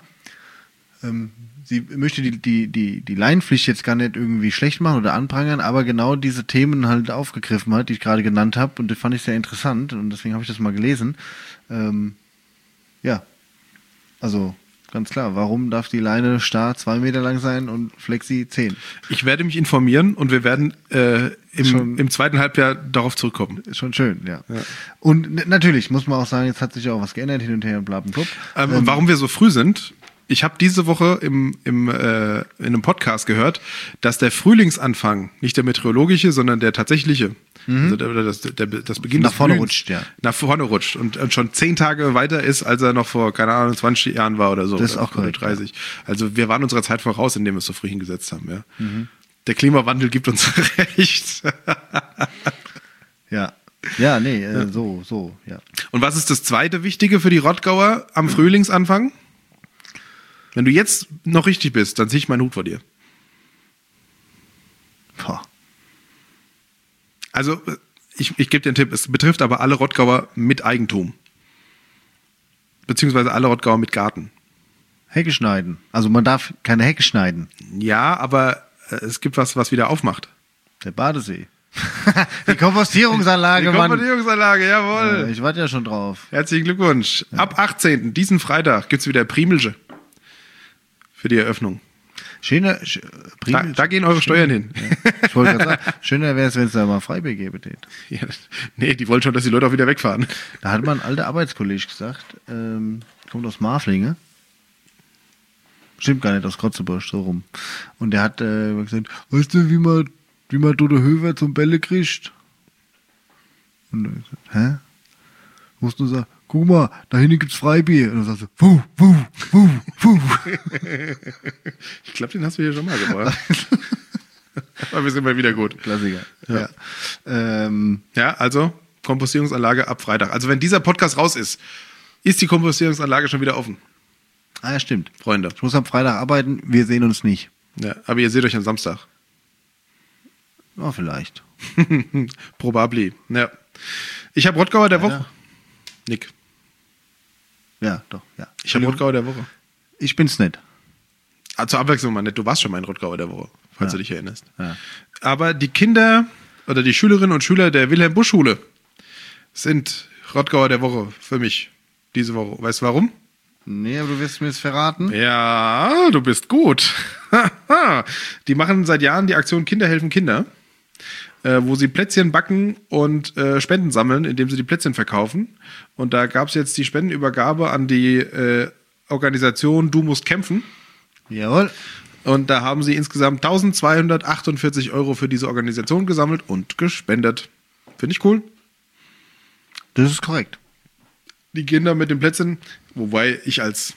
sie möchte die Leinenpflicht jetzt gar nicht irgendwie schlecht machen oder anprangern, aber genau diese Themen halt aufgegriffen hat, die ich gerade genannt habe, und das fand ich sehr interessant und deswegen habe ich das mal gelesen. Ja, also ganz klar, warum darf die Leine starr 2 Meter lang sein und Flexi 10? Ich werde mich informieren und wir werden im zweiten Halbjahr darauf zurückkommen. Ist schon schön, ja. Und natürlich muss man auch sagen, jetzt hat sich ja auch was geändert, hin und her und blablabla. Warum wir so früh sind, ich habe diese Woche in einem Podcast gehört, dass der Frühlingsanfang, nicht der meteorologische, sondern der tatsächliche, also das Beginn Nach des vorne Frühlings, rutscht, ja. Nach vorne rutscht und schon 10 Tage weiter ist, als er noch vor, keine Ahnung, 20 Jahren war oder so. Das ist auch oder korrekt, 30. Ja. Also wir waren unserer Zeit voraus, indem wir es so früh hingesetzt haben. Ja. Der Klimawandel gibt uns recht. Ja. Ja, nee, so, ja. Und was ist das zweite Wichtige für die Rottgauer am Frühlingsanfang? Wenn du jetzt noch richtig bist, dann ziehe ich meinen Hut vor dir. Boah. Also, ich gebe dir einen Tipp, es betrifft aber alle Rottgauer mit Eigentum. Beziehungsweise alle Rottgauer mit Garten. Hecke schneiden. Also man darf keine Hecke schneiden. Ja, aber es gibt was wieder aufmacht. Der Badesee. Die Kompostierungsanlage, Die Mann. Kompostierungsanlage, jawohl. Ich warte ja schon drauf. Herzlichen Glückwunsch. Ab 18. diesen Freitag gibt es wieder Primelge für die Eröffnung. Da gehen eure Steuern hin. Ja. Ich wollte gerade sagen, schöner wäre es, wenn es da mal Freibier gäbe. Ja, nee, die wollen schon, dass die Leute auch wieder wegfahren. Da hat mal ein alter Arbeitskollege gesagt, kommt aus Marflinge. Stimmt gar nicht, aus Krotzebusch, so rum. Und der hat gesagt, weißt du, wie man Dodo Höver zum Bälle kriegt? Und ich gesagt, hä? Musst du sagen, guck mal, da hinten gibt's Freibier. Und dann sagst du, wuh. Ich glaube, den hast du hier schon mal gebracht. Aber wir sind mal wieder gut. Klassiker. Ja. Ja, also Kompostierungsanlage ab Freitag. Also wenn dieser Podcast raus ist die Kompostierungsanlage schon wieder offen. Ah ja, stimmt. Freunde. Ich muss am Freitag arbeiten, wir sehen uns nicht. Ja, aber ihr seht euch am Samstag. Ja, vielleicht. Probably. Ja. Ich habe Rottgauer der Woche. Nick. Ja, doch, ja. Ich habe Rottgauer der Woche. Ich bin's nicht. Zur Abwechslung mal nicht. Du warst schon mal in Rottgauer der Woche, falls du dich erinnerst. Ja. Aber die Kinder oder die Schülerinnen und Schüler der Wilhelm-Busch-Schule sind Rottgauer der Woche für mich diese Woche. Weißt du warum? Nee, aber du wirst mir es verraten. Ja, du bist gut. Die machen seit Jahren die Aktion Kinder helfen Kinder, wo sie Plätzchen backen und Spenden sammeln, indem sie die Plätzchen verkaufen. Und da gab es jetzt die Spendenübergabe an die Organisation Du musst kämpfen. Jawohl. Und da haben sie insgesamt 1.248 € für diese Organisation gesammelt und gespendet. Finde ich cool. Das ist korrekt. Die Kinder mit den Plätzchen, wobei ich als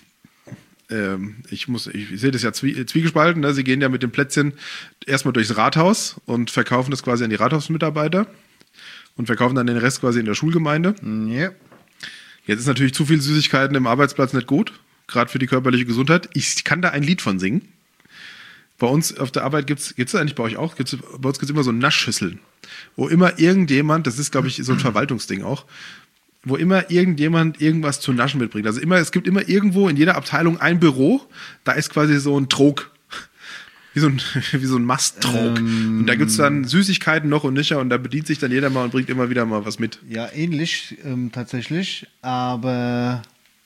ich sehe das ja zwiegespalten, ne? Sie gehen ja mit den Plätzchen erstmal durchs Rathaus und verkaufen das quasi an die Rathausmitarbeiter und verkaufen dann den Rest quasi in der Schulgemeinde. Ja. Jetzt ist natürlich zu viel Süßigkeiten im Arbeitsplatz nicht gut, gerade für die körperliche Gesundheit. Ich kann da ein Lied von singen. Bei uns auf der Arbeit gibt's das eigentlich bei euch auch? Bei uns gibt's immer so Naschschüsseln, wo immer irgendjemand, das ist glaube ich so ein Verwaltungsding auch, wo immer irgendjemand irgendwas zu naschen mitbringt. Also es gibt immer irgendwo in jeder Abteilung ein Büro, da ist quasi so ein Trog. Wie so ein Masttrog. Und da gibt es dann Süßigkeiten noch und nöcher und da bedient sich dann jeder mal und bringt immer wieder mal was mit. Ja, ähnlich tatsächlich, aber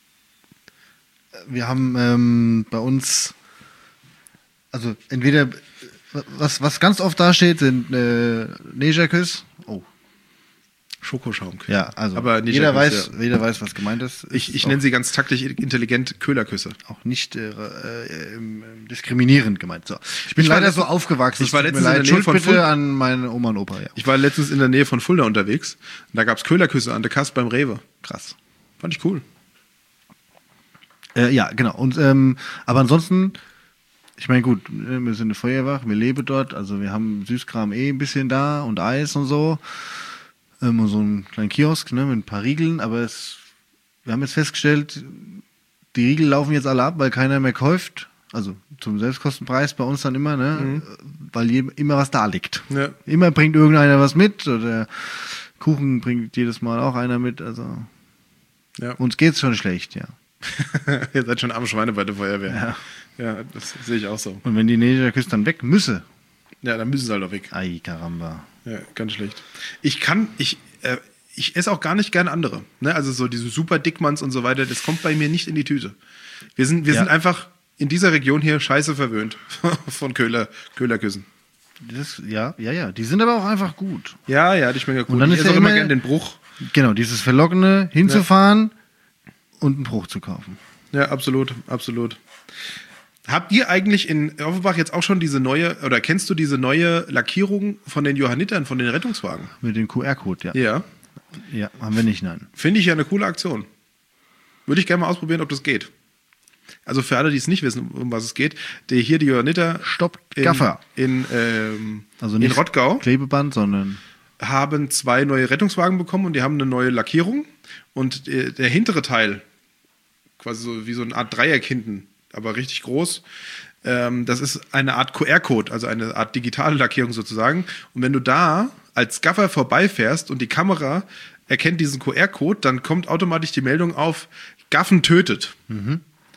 wir haben bei uns, also entweder, was ganz oft da steht, sind Negerküss. Oh. Schokoschaum. Ja, also aber jeder weiß, was gemeint ist. Ich nenne sie ganz taktisch intelligent Köhlerküsse. Auch nicht diskriminierend gemeint. So. Ich bin leider so aufgewachsen. Ich war letztens in der Nähe von Fulda an meine Oma und Opa. Ja. Ich war letztens in der Nähe von Fulda unterwegs. Und da gab es Köhlerküsse an der Kasse beim Rewe. Krass. Fand ich cool. Ja, genau. Und aber ansonsten, ich meine, gut, wir sind eine Feuerwache, wir leben dort, also wir haben Süßkram ein bisschen da und Eis und so. So einen kleinen Kiosk, ne, mit ein paar Riegeln, aber wir haben jetzt festgestellt, die Riegel laufen jetzt alle ab, weil keiner mehr kauft. Also zum Selbstkostenpreis bei uns dann immer, ne? Weil immer was da liegt. Ja. Immer bringt irgendeiner was mit oder Kuchen bringt jedes Mal auch einer mit. Also ja. Uns geht's schon schlecht, ja. Ihr seid schon arme Schweine bei der Feuerwehr. Ja. Ja, das sehe ich auch so. Und wenn die Negerküsse dann weg müsse. Ja, dann müssen sie halt auch weg. Ai, Karamba. Ja, ganz schlecht. Ich esse auch gar nicht gern andere. Ne? Also so diese super Dickmanns und so weiter, das kommt bei mir nicht in die Tüte. Wir sind einfach in dieser Region hier scheiße verwöhnt von Köhlerküssen. Ja, die sind aber auch einfach gut. Ja, die schmecken gut. Und dann ich ist esse ja auch immer immer gern den Bruch. Genau, dieses Verlockene, hinzufahren und einen Bruch zu kaufen. Ja, absolut. Habt ihr eigentlich in Offenbach jetzt auch schon diese neue, oder kennst du diese neue Lackierung von den Johannitern, von den Rettungswagen? Mit dem QR-Code, ja. Ja. Ja, haben wir nicht, nein. Finde ich ja eine coole Aktion. Würde ich gerne mal ausprobieren, ob das geht. Also für alle, die es nicht wissen, um was es geht, die Johanniter Stopp, Gaffer. Also nicht in Rottgau Klebeband, sondern haben 2 neue Rettungswagen bekommen und die haben eine neue Lackierung. Und der hintere Teil, quasi so wie so eine Art Dreieck hinten, aber richtig groß. Das ist eine Art QR-Code, also eine Art digitale Lackierung sozusagen. Und wenn du da als Gaffer vorbeifährst und die Kamera erkennt diesen QR-Code, dann kommt automatisch die Meldung auf, Gaffen tötet.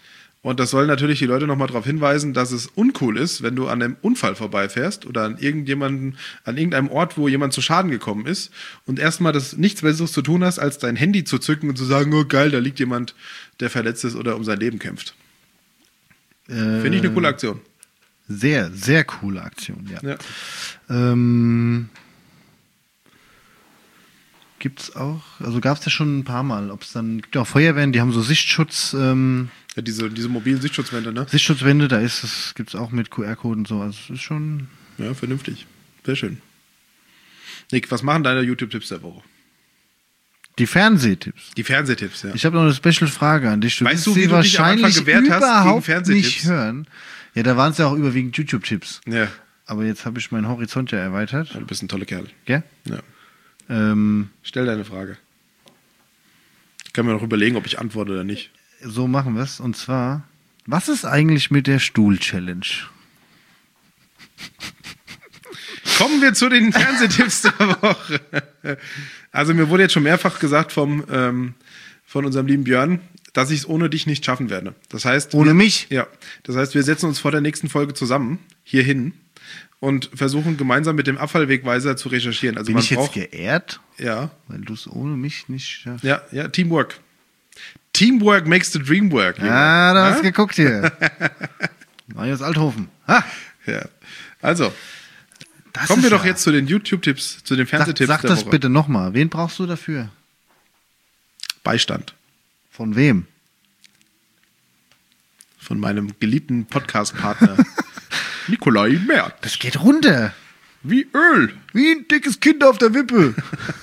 Und das soll natürlich die Leute nochmal darauf hinweisen, dass es uncool ist, wenn du an einem Unfall vorbeifährst oder an irgendeinem Ort, wo jemand zu Schaden gekommen ist und erstmal das nichts Besseres zu tun hast, als dein Handy zu zücken und zu sagen, oh geil, da liegt jemand, der verletzt ist oder um sein Leben kämpft. Finde ich eine coole Aktion. Sehr, sehr coole Aktion, ja. Gibt's auch, also gab es ja schon ein paar Mal, gibt ja auch Feuerwehren, die haben so Sichtschutz, Ja, diese mobilen Sichtschutzwände, ne? Sichtschutzzwände, gibt es auch mit QR-Code und so, also es ist schon... Ja, vernünftig. Sehr schön. Nick, was machen deine YouTube-Tipps der Woche? Die Fernsehtipps. Die Fernsehtipps, ja. Ich habe noch eine Special-Frage an dich. Weißt du, wie sie du dich am Anfang wahrscheinlich gewehrt hast gegen überhaupt Fernsehtipps? nicht hören. Ja, da waren es ja auch überwiegend YouTube-Tipps. Ja. Aber jetzt habe ich meinen Horizont ja erweitert. Du bist ein toller Kerl. Gell? Ja. Stell deine Frage. Ich kann mir noch überlegen, ob ich antworte oder nicht. So machen wir es. Und zwar, was ist eigentlich mit der Stuhl-Challenge? Kommen wir zu den Fernsehtipps der Woche. Also mir wurde jetzt schon mehrfach gesagt von unserem lieben Björn, dass ich es ohne dich nicht schaffen werde. Das heißt, ohne mich? Ja. Das heißt, wir setzen uns vor der nächsten Folge zusammen hierhin und versuchen gemeinsam mit dem Abfallwegweiser zu recherchieren. Also Bin ich jetzt geehrt? Ja. Weil du es ohne mich nicht schaffst. Ja, Teamwork. Teamwork makes the dream work. Ah, da hast du geguckt hier. Marius Althofen. Ha! Ja. Also, kommen wir doch jetzt zu den YouTube-Tipps, zu den Fernsehtipps Sag der das Woche. bitte nochmal. Wen brauchst du dafür? Beistand. Von wem? Von meinem geliebten Podcast-Partner Nikolai Merz. Das geht runter. Wie Öl. Wie ein dickes Kind auf der Wippe.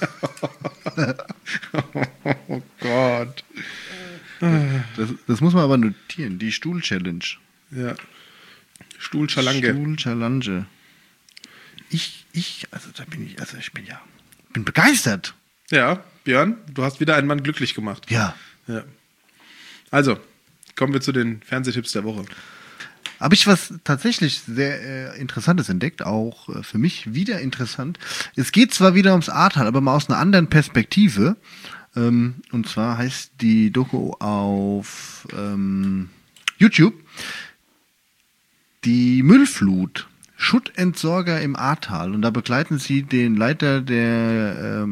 Oh Gott. Das muss man aber notieren. Die Stuhl-Challenge. Ja. Stuhl-Schalange. Stuhl-Schalange. Ich bin begeistert. Ja, Björn, du hast wieder einen Mann glücklich gemacht. Ja. Also, kommen wir zu den Fernsehtipps der Woche. Habe ich was tatsächlich sehr Interessantes entdeckt, auch für mich wieder interessant. Es geht zwar wieder ums Ahrtal, aber mal aus einer anderen Perspektive. Und zwar heißt die Doku auf YouTube die Müllflut. Schuttentsorger im Ahrtal. Und da begleiten sie den Leiter der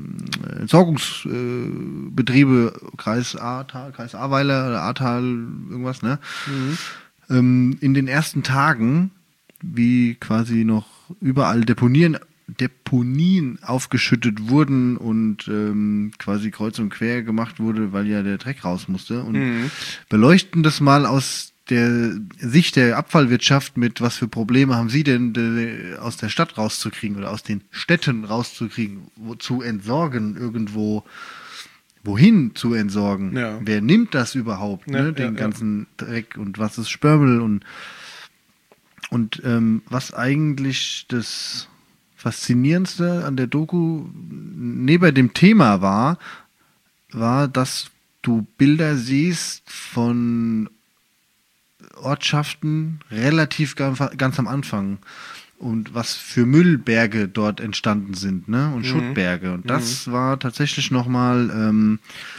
Entsorgungsbetriebe Kreis Ahrtal, Kreis Ahrweiler oder Ahrtal, irgendwas, ne? In den ersten Tagen, wie quasi noch überall Deponien aufgeschüttet wurden und quasi kreuz und quer gemacht wurde, weil ja der Dreck raus musste. Und beleuchten das mal aus der Sicht der Abfallwirtschaft mit, was für Probleme haben Sie denn aus der Stadt rauszukriegen oder aus den Städten rauszukriegen, zu entsorgen, irgendwo, wohin zu entsorgen. Ja. Wer nimmt das überhaupt, den ganzen Dreck und was ist Spörmel und was eigentlich das Faszinierendste an der Doku neben dem Thema war, dass du Bilder siehst von Ortschaften relativ ganz am Anfang und was für Müllberge dort entstanden sind, ne? Und Schuttberge. Und das war tatsächlich nochmal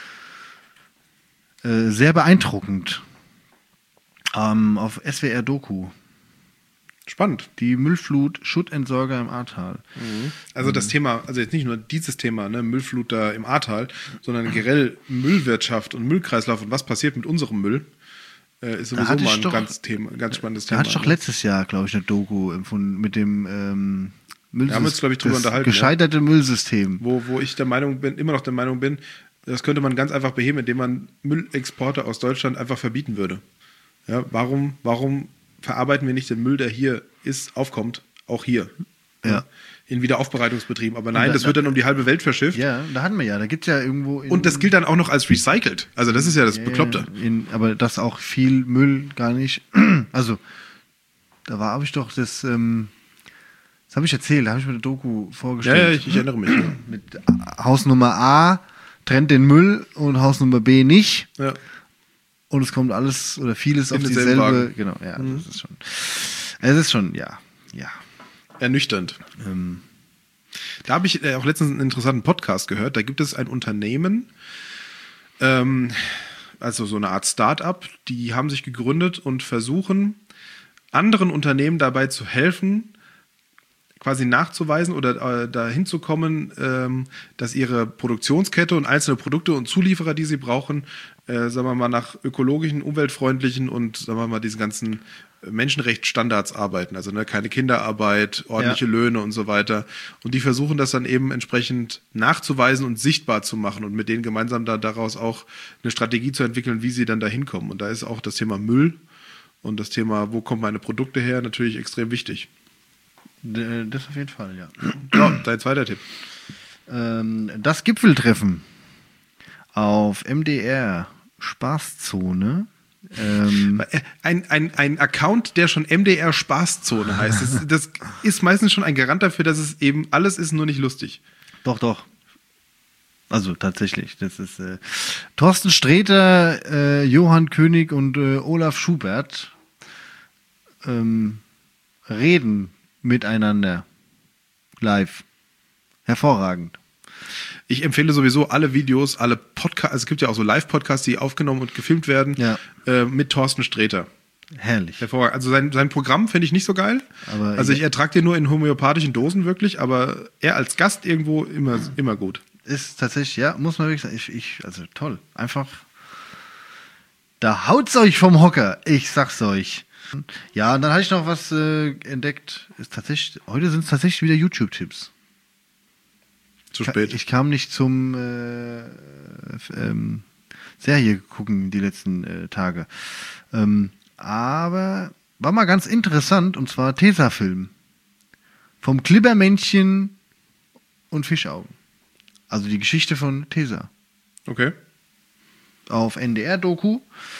sehr beeindruckend. Auf SWR Doku. Spannend. Die Müllflut, Schuttentsorger im Ahrtal. Also das Thema, also jetzt nicht nur dieses Thema, ne, Müllflut da im Ahrtal, sondern generell Müllwirtschaft und Müllkreislauf und was passiert mit unserem Müll. Ist sowieso mal ein ganz spannendes Thema. Da hatte ich doch letztes Jahr, glaube ich, eine Doku mit dem Müllsystem. Da haben wir uns, glaube ich, drüber unterhalten. Gescheiterte Müllsystem. Wo ich immer noch der Meinung bin, das könnte man ganz einfach beheben, indem man Müllexporte aus Deutschland einfach verbieten würde. Ja, warum verarbeiten wir nicht den Müll, der hier aufkommt, auch hier? Ja. In Wiederaufbereitungsbetrieben. Aber nein, das wird dann um die halbe Welt verschifft. Ja, da hatten wir ja. Da gibt es ja irgendwo... Und das gilt dann auch noch als recycelt. Also das ist ja das Bekloppte. Aber dass auch viel Müll gar nicht... Also, da habe ich doch das habe ich erzählt, da habe ich mir eine Doku vorgestellt. Ja, ich erinnere mich. Mit Hausnummer A trennt den Müll und Hausnummer B nicht. Ja. Und es kommt alles oder vieles in auf dieselbe... Wagen. Genau, ja, das ist schon... Es ist schon, ja. Ernüchternd. Da habe ich auch letztens einen interessanten Podcast gehört. Da gibt es ein Unternehmen, also also so eine Art Start-up, die haben sich gegründet und versuchen, anderen Unternehmen dabei zu helfen, quasi nachzuweisen oder dahin zu kommen, dass ihre Produktionskette und einzelne Produkte und Zulieferer, die sie brauchen, sagen wir mal, nach ökologischen, umweltfreundlichen und sagen wir mal, diesen ganzen Menschenrechtsstandards arbeiten. Also keine Kinderarbeit, ordentliche Löhne und so weiter. Und die versuchen das dann eben entsprechend nachzuweisen und sichtbar zu machen und mit denen gemeinsam daraus auch eine Strategie zu entwickeln, wie sie dann da hinkommen. Und da ist auch das Thema Müll und das Thema, wo kommen meine Produkte her, natürlich extrem wichtig. Das auf jeden Fall, ja. Ja, dein zweiter Tipp. Das Gipfeltreffen auf MDR Spaßzone. Ein Account, der schon MDR Spaßzone heißt, das ist meistens schon ein Garant dafür, dass es eben alles ist, nur nicht lustig. Doch. Also tatsächlich, das ist Thorsten Sträter, Johann König und Olaf Schubert reden miteinander live. Hervorragend. Ich empfehle sowieso alle Videos, alle Podcasts, also es gibt ja auch so Live-Podcasts, die aufgenommen und gefilmt werden, mit Thorsten Sträter. Herrlich. Hervorragend. Also sein Programm finde ich nicht so geil. Aber also ich ertrage den nur in homöopathischen Dosen wirklich, aber er als Gast irgendwo immer gut. Ist tatsächlich, ja, muss man wirklich sagen, also toll. Einfach, da haut's euch vom Hocker. Ich sag's euch. Ja, und dann hatte ich noch was entdeckt. Heute sind es tatsächlich wieder YouTube-Tipps. Zu spät. Ich kam nicht zum Serie gucken die letzten Tage. Aber war mal ganz interessant, und zwar Tesafilm. Vom Klibbermännchen und Fischaugen. Also die Geschichte von Tesa. Okay. Auf NDR-Doku.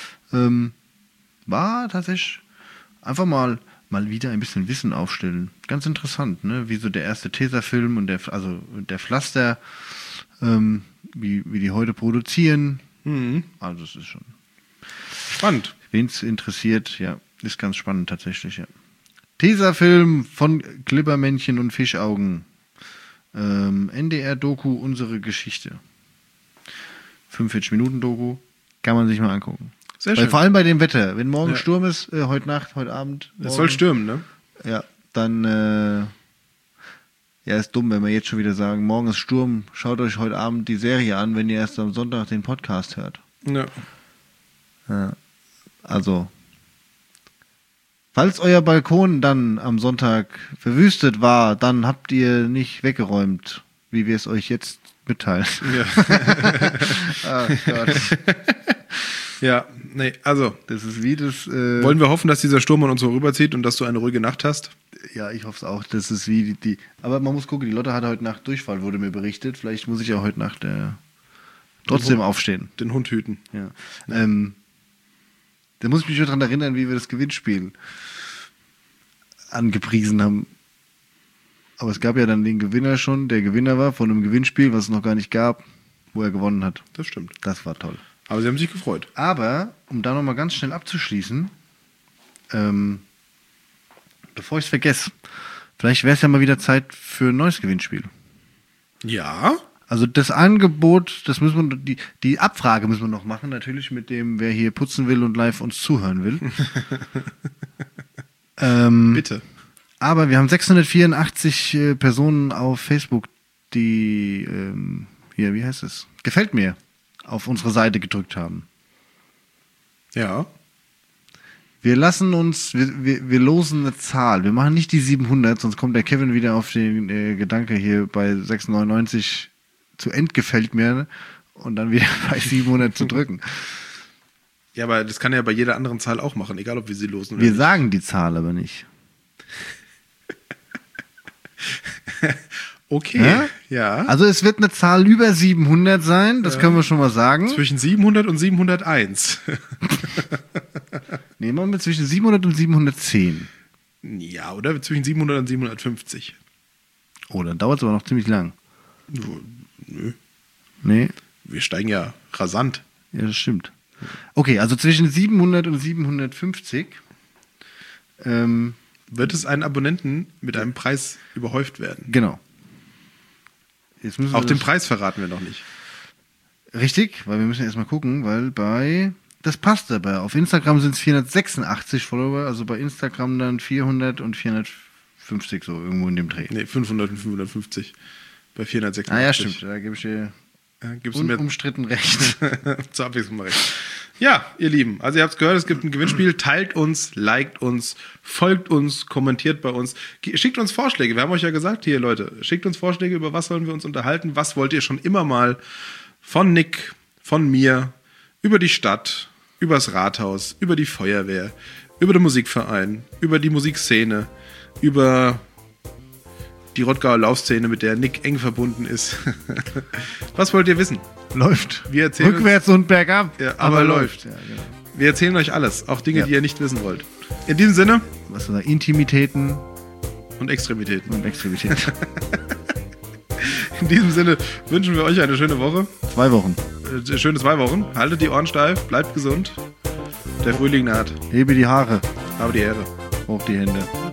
War tatsächlich einfach mal wieder ein bisschen Wissen aufstellen. Ganz interessant, ne? Wie so der erste Tesafilm und der Pflaster, wie die heute produzieren. Mhm. Also es ist schon spannend. Wen es interessiert, ja, ist ganz spannend tatsächlich, ja. Tesafilm von Klibbermännchen und Fischaugen. NDR-Doku, unsere Geschichte. 45-Minuten-Doku, kann man sich mal angucken. Sehr schön. Vor allem bei dem Wetter. Wenn morgen Sturm ist, heute Nacht, heute Abend. Es soll stürmen, ne? Ja, dann ist dumm, wenn wir jetzt schon wieder sagen, morgen ist Sturm, schaut euch heute Abend die Serie an, wenn ihr erst am Sonntag den Podcast hört. Ja. Also, falls euer Balkon dann am Sonntag verwüstet war, dann habt ihr nicht weggeräumt, wie wir es euch jetzt mitteilen. Ja. Ach Gott. Ja, nee, also. Das ist wie das. Wollen wir hoffen, dass dieser Sturm an uns vorüberzieht und dass du eine ruhige Nacht hast? Ja, ich hoffe es auch. Das ist wie die. Aber man muss gucken, die Lotte hatte heute Nacht Durchfall, wurde mir berichtet. Vielleicht muss ich ja heute Nacht trotzdem aufstehen. Den Hund hüten. Ja. Da muss ich mich schon daran erinnern, wie wir das Gewinnspiel angepriesen haben. Aber es gab ja dann den Gewinner schon. Der Gewinner war von einem Gewinnspiel, was es noch gar nicht gab, wo er gewonnen hat. Das stimmt. Das war toll. Aber sie haben sich gefreut. Aber, um da nochmal ganz schnell abzuschließen, bevor ich es vergesse, vielleicht wäre es ja mal wieder Zeit für ein neues Gewinnspiel. Ja. Also das Angebot, das müssen wir, die Abfrage müssen wir noch machen, natürlich mit dem, wer hier putzen will und live uns zuhören will. Bitte. Aber wir haben 684 Personen auf Facebook, die, hier, wie heißt es? Gefällt mir, auf unsere Seite gedrückt haben. Ja. Wir lassen uns, wir losen eine Zahl. Wir machen nicht die 700, sonst kommt der Kevin wieder auf den Gedanke hier bei 699 zu gefällt mir und dann wieder bei 700 zu drücken. Ja, aber das kann er ja bei jeder anderen Zahl auch machen, egal ob wir sie losen oder Wir nicht. sagen die Zahl aber nicht. Okay, ja. Also es wird eine Zahl über 700 sein, das können wir schon mal sagen. Zwischen 700 und 701. Nehmen wir mal zwischen 700 und 710. Ja, oder zwischen 700 und 750. Oh, dann dauert es aber noch ziemlich lang. Nö. Nee? Wir steigen ja rasant. Ja, das stimmt. Okay, also zwischen 700 und 750 wird es einen Abonnenten mit einem Preis überhäuft werden. Genau. Jetzt müssen Auch wir den Preis verraten wir noch nicht. Richtig, weil wir müssen erstmal gucken, weil das passt dabei. Auf Instagram sind es 486 Follower, also bei Instagram dann 400 und 450 so irgendwo in dem Dreh. Nee, 500 und 550 bei 486. Ah ja, stimmt, da gebe ich dir unumstritten recht. Zur Abwechslung mal recht. Ja, ihr Lieben, also ihr habt es gehört, es gibt ein Gewinnspiel. Teilt uns, liked uns, folgt uns, kommentiert bei uns. Schickt uns Vorschläge. Wir haben euch ja gesagt, hier Leute, schickt uns Vorschläge, über was sollen wir uns unterhalten. Was wollt ihr schon immer mal von Nick, von mir, über die Stadt, über das Rathaus, über die Feuerwehr, über den Musikverein, über die Musikszene, über die Rottgauer Laufszene, mit der Nick eng verbunden ist. Was wollt ihr wissen? Läuft. Wir erzählen Rückwärts und bergab. Ja, aber läuft. Ja, genau. Wir erzählen euch alles, auch Dinge, die ihr nicht wissen wollt. In diesem Sinne. Was sind da? Intimitäten und Extremitäten. In diesem Sinne wünschen wir euch eine schöne Woche. 2 Wochen. Schöne 2 Wochen. Haltet die Ohren steif, bleibt gesund. Der Frühling naht. Hebe die Haare. Habe die Ehre. Hoch die Hände.